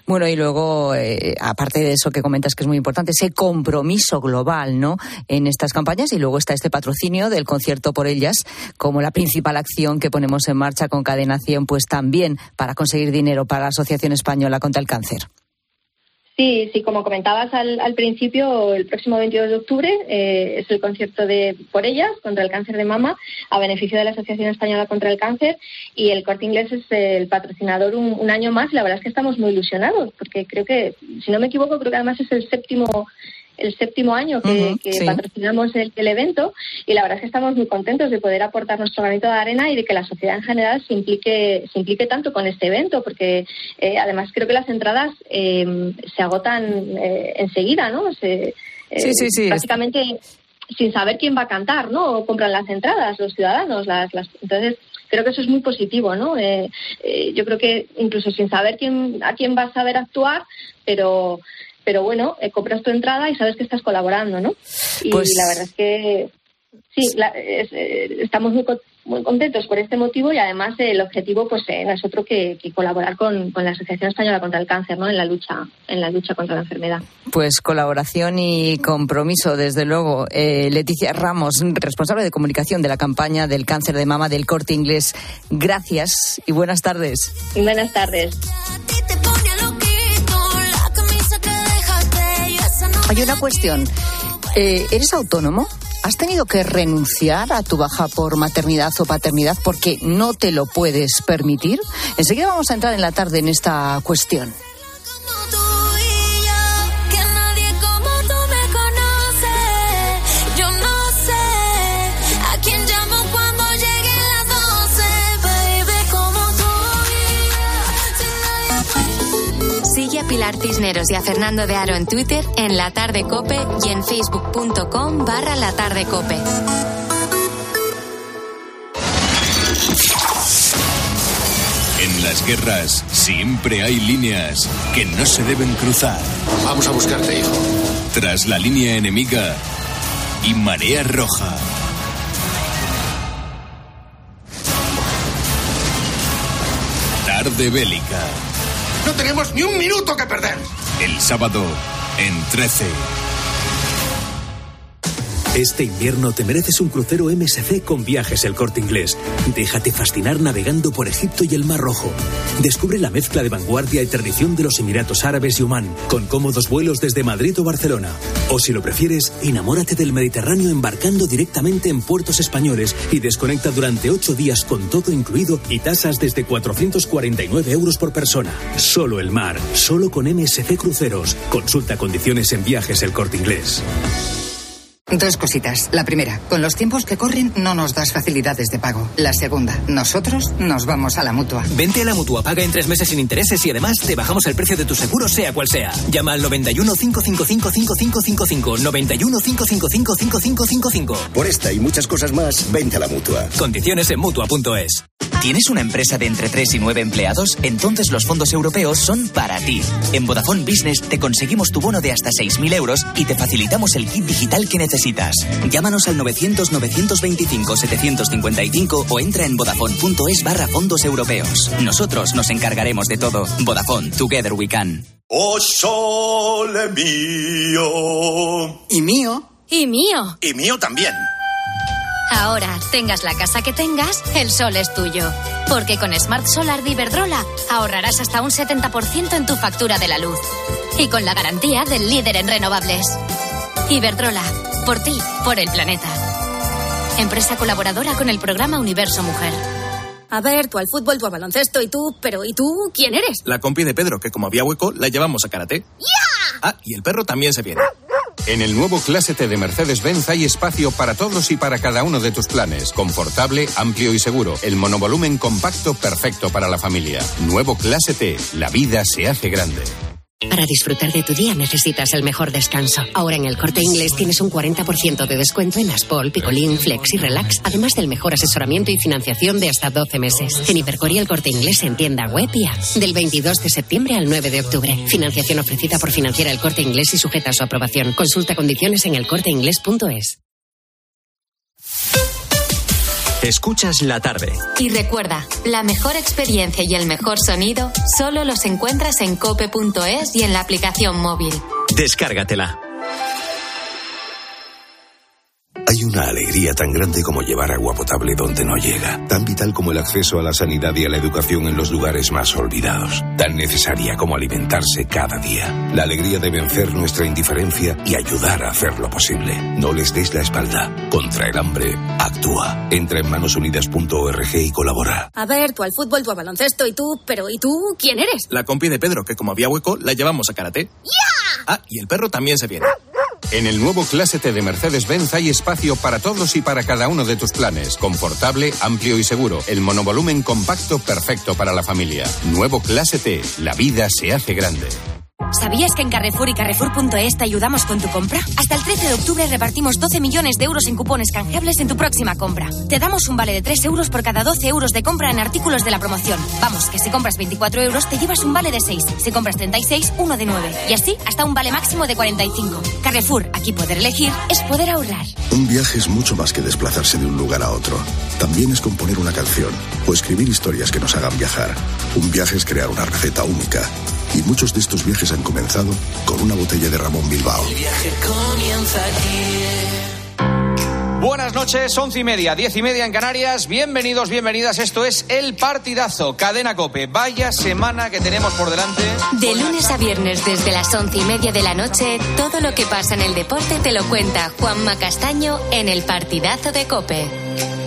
[SPEAKER 14] Bueno, y luego, eh, aparte de eso que comentas que es muy importante, ese compromiso global, ¿no?, en estas campañas, y luego está este patrocinio del Concierto por Ellas como la principal acción que ponemos en marcha con Cadena cien, pues también para conseguir dinero para la Asociación Española contra el Cáncer.
[SPEAKER 15] Sí, sí, como comentabas al, al principio, el próximo veintidós de octubre eh, es el concierto de Por Ellas, contra el cáncer de mama, a beneficio de la Asociación Española contra el Cáncer, y el Corte Inglés es el patrocinador un, un año más. La verdad es que estamos muy ilusionados, porque creo que, si no me equivoco, creo que además es el séptimo el séptimo año que, uh-huh, que sí. patrocinamos el, el evento, y la verdad es que estamos muy contentos de poder aportar nuestro granito de arena y de que la sociedad en general se implique se implique tanto con este evento, porque eh, además creo que las entradas eh, se agotan eh, enseguida, ¿no? Se, eh,
[SPEAKER 14] sí, sí, sí.
[SPEAKER 15] Prácticamente sin saber quién va a cantar, ¿no? O compran las entradas los ciudadanos, las, las entonces creo que eso es muy positivo, ¿no? Eh, eh, yo creo que incluso sin saber quién a quién vas a ver actuar, pero Pero bueno, eh, compras tu entrada y sabes que estás colaborando, ¿no? Y pues... la verdad es que sí, la, es, eh, estamos muy, muy contentos por este motivo, y además eh, el objetivo pues eh, no es otro que, que colaborar con, con la Asociación Española contra el Cáncer, ¿no? En la lucha, en la lucha contra la enfermedad.
[SPEAKER 14] Pues colaboración y compromiso, desde luego. Eh, Leticia Ramos, responsable de comunicación de la campaña del cáncer de mama del Corte Inglés. Gracias y buenas tardes.
[SPEAKER 15] Y buenas tardes.
[SPEAKER 14] Hay una cuestión. Eh, ¿Eres autónomo? ¿Has tenido que renunciar a tu baja por maternidad o paternidad porque no te lo puedes permitir? Enseguida vamos a entrar en la tarde en esta cuestión.
[SPEAKER 3] Sigue a Pilar Cisneros y a Fernando de Aro en Twitter, en La Tarde Cope y en facebook.com barra La Tarde Cope.
[SPEAKER 11] En las guerras siempre hay líneas que no se deben cruzar.
[SPEAKER 35] Vamos a buscarte, hijo.
[SPEAKER 11] Tras la línea enemiga y marea roja. Tarde bélica.
[SPEAKER 35] ¡No tenemos ni un minuto que perder!
[SPEAKER 11] El sábado, en trece.
[SPEAKER 1] Este invierno te mereces un crucero M S C con Viajes El Corte Inglés. Déjate fascinar navegando por Egipto y el Mar Rojo. Descubre la mezcla de vanguardia y tradición de los Emiratos Árabes y Omán, con cómodos vuelos desde Madrid o Barcelona. O si lo prefieres, enamórate del Mediterráneo embarcando directamente en puertos españoles y desconecta durante ocho días con todo incluido y tasas desde cuatrocientos cuarenta y nueve euros por persona. Solo el mar, solo con M S C Cruceros. Consulta condiciones en Viajes El Corte Inglés.
[SPEAKER 5] Dos cositas. La primera, con los tiempos que corren no nos das facilidades de pago. La segunda, nosotros nos vamos a la Mutua.
[SPEAKER 16] Vente a la Mutua, paga en tres meses sin intereses y además te bajamos el precio de tu seguro sea cual sea. Llama al noventa y uno, cinco cinco cinco, cinco cinco cinco cinco, noventa y uno, cinco cinco cinco, cinco cinco cinco cinco.
[SPEAKER 17] Por esta y muchas cosas más, vente a la Mutua.
[SPEAKER 16] Condiciones en Mutua punto es.
[SPEAKER 18] ¿Tienes una empresa de entre tres y nueve empleados? Entonces los fondos europeos son para ti. En Vodafone Business te conseguimos tu bono de hasta seis mil euros y te facilitamos el kit digital que necesitas. Llámanos al novecientos, novecientos veinticinco, setecientos cincuenta y cinco o entra en vodafone punto es barra fondos europeos. Nosotros nos encargaremos de todo. Vodafone, together we can.
[SPEAKER 19] Oh, sole mío.
[SPEAKER 18] ¿Y mío?
[SPEAKER 3] Y mío.
[SPEAKER 19] Y mío también.
[SPEAKER 3] Ahora, tengas la casa que tengas, el sol es tuyo. Porque con Smart Solar de Iberdrola ahorrarás hasta un setenta por ciento en tu factura de la luz. Y con la garantía del líder en renovables. Iberdrola, por ti, por el planeta. Empresa colaboradora con el programa Universo Mujer.
[SPEAKER 20] A ver, tú al fútbol, tú al baloncesto y tú... Pero ¿y tú quién eres?
[SPEAKER 18] La compi de Pedro, que como había hueco, la llevamos a karate.
[SPEAKER 20] ¡Ya!
[SPEAKER 18] Ah, y el perro también se viene.
[SPEAKER 21] En el nuevo Clase T de Mercedes-Benz hay espacio para todos y para cada uno de tus planes. Confortable, amplio y seguro. El monovolumen compacto perfecto para la familia. Nuevo Clase T. La vida se hace grande.
[SPEAKER 22] Para disfrutar de tu día necesitas el mejor descanso. Ahora en El Corte Inglés tienes un cuarenta por ciento de descuento en Aspol, Picolín, Flex y Relax, además del mejor asesoramiento y financiación de hasta doce meses. En Hipercor y El Corte Inglés en tienda web y app. Del veintidós de septiembre al nueve de octubre. Financiación ofrecida por Financiera El Corte Inglés y sujeta a su aprobación. Consulta condiciones en el corte inglés punto es.
[SPEAKER 2] Escuchas La Tarde.
[SPEAKER 3] Y recuerda, la mejor experiencia y el mejor sonido solo los encuentras en cope punto es y en la aplicación móvil.
[SPEAKER 2] Descárgatela.
[SPEAKER 4] Hay una alegría tan grande como llevar agua potable donde no llega, tan vital como el acceso a la sanidad y a la educación en los lugares más olvidados, tan necesaria como alimentarse cada día. La alegría de vencer nuestra indiferencia y ayudar a hacerlo posible. No les des la espalda. Contra el hambre, actúa. Entra en manos unidas punto org y colabora.
[SPEAKER 20] A ver, tú al fútbol, tú a baloncesto y tú... Pero ¿y tú quién eres?
[SPEAKER 6] La compi de Pedro, que como había hueco, la llevamos a karate.
[SPEAKER 20] ¡Ya!
[SPEAKER 6] Ah, y el perro también se viene.
[SPEAKER 21] En el nuevo Clase T de Mercedes-Benz hay espacio para todos y para cada uno de tus planes. Confortable, amplio y seguro. El monovolumen compacto perfecto para la familia. Nuevo Clase T. La vida se hace grande.
[SPEAKER 7] ¿Sabías que en Carrefour y Carrefour punto es te ayudamos con tu compra? Hasta el trece de octubre repartimos doce millones de euros en cupones canjeables en tu próxima compra. Te damos un vale de tres euros por cada doce euros de compra en artículos de la promoción. Vamos, que si compras veinticuatro euros te llevas un vale de seis. Si compras treinta y seis, uno de nueve. Y así hasta un vale máximo de cuarenta y cinco. Carrefour, aquí poder elegir es poder ahorrar.
[SPEAKER 10] Un viaje es mucho más que desplazarse de un lugar a otro. También es componer una canción o escribir historias que nos hagan viajar. Un viaje es crear una receta única. Y muchos de estos viajes han comenzado con una botella de Ramón Bilbao.
[SPEAKER 23] El viaje comienza aquí.
[SPEAKER 24] Buenas noches, once y media, diez y media en Canarias. Bienvenidos, bienvenidas. Esto es El Partidazo, Cadena COPE. Vaya semana que tenemos por delante.
[SPEAKER 3] De lunes a viernes desde las once y media de la noche, todo lo que pasa en el deporte te lo cuenta Juanma Castaño en El Partidazo de COPE.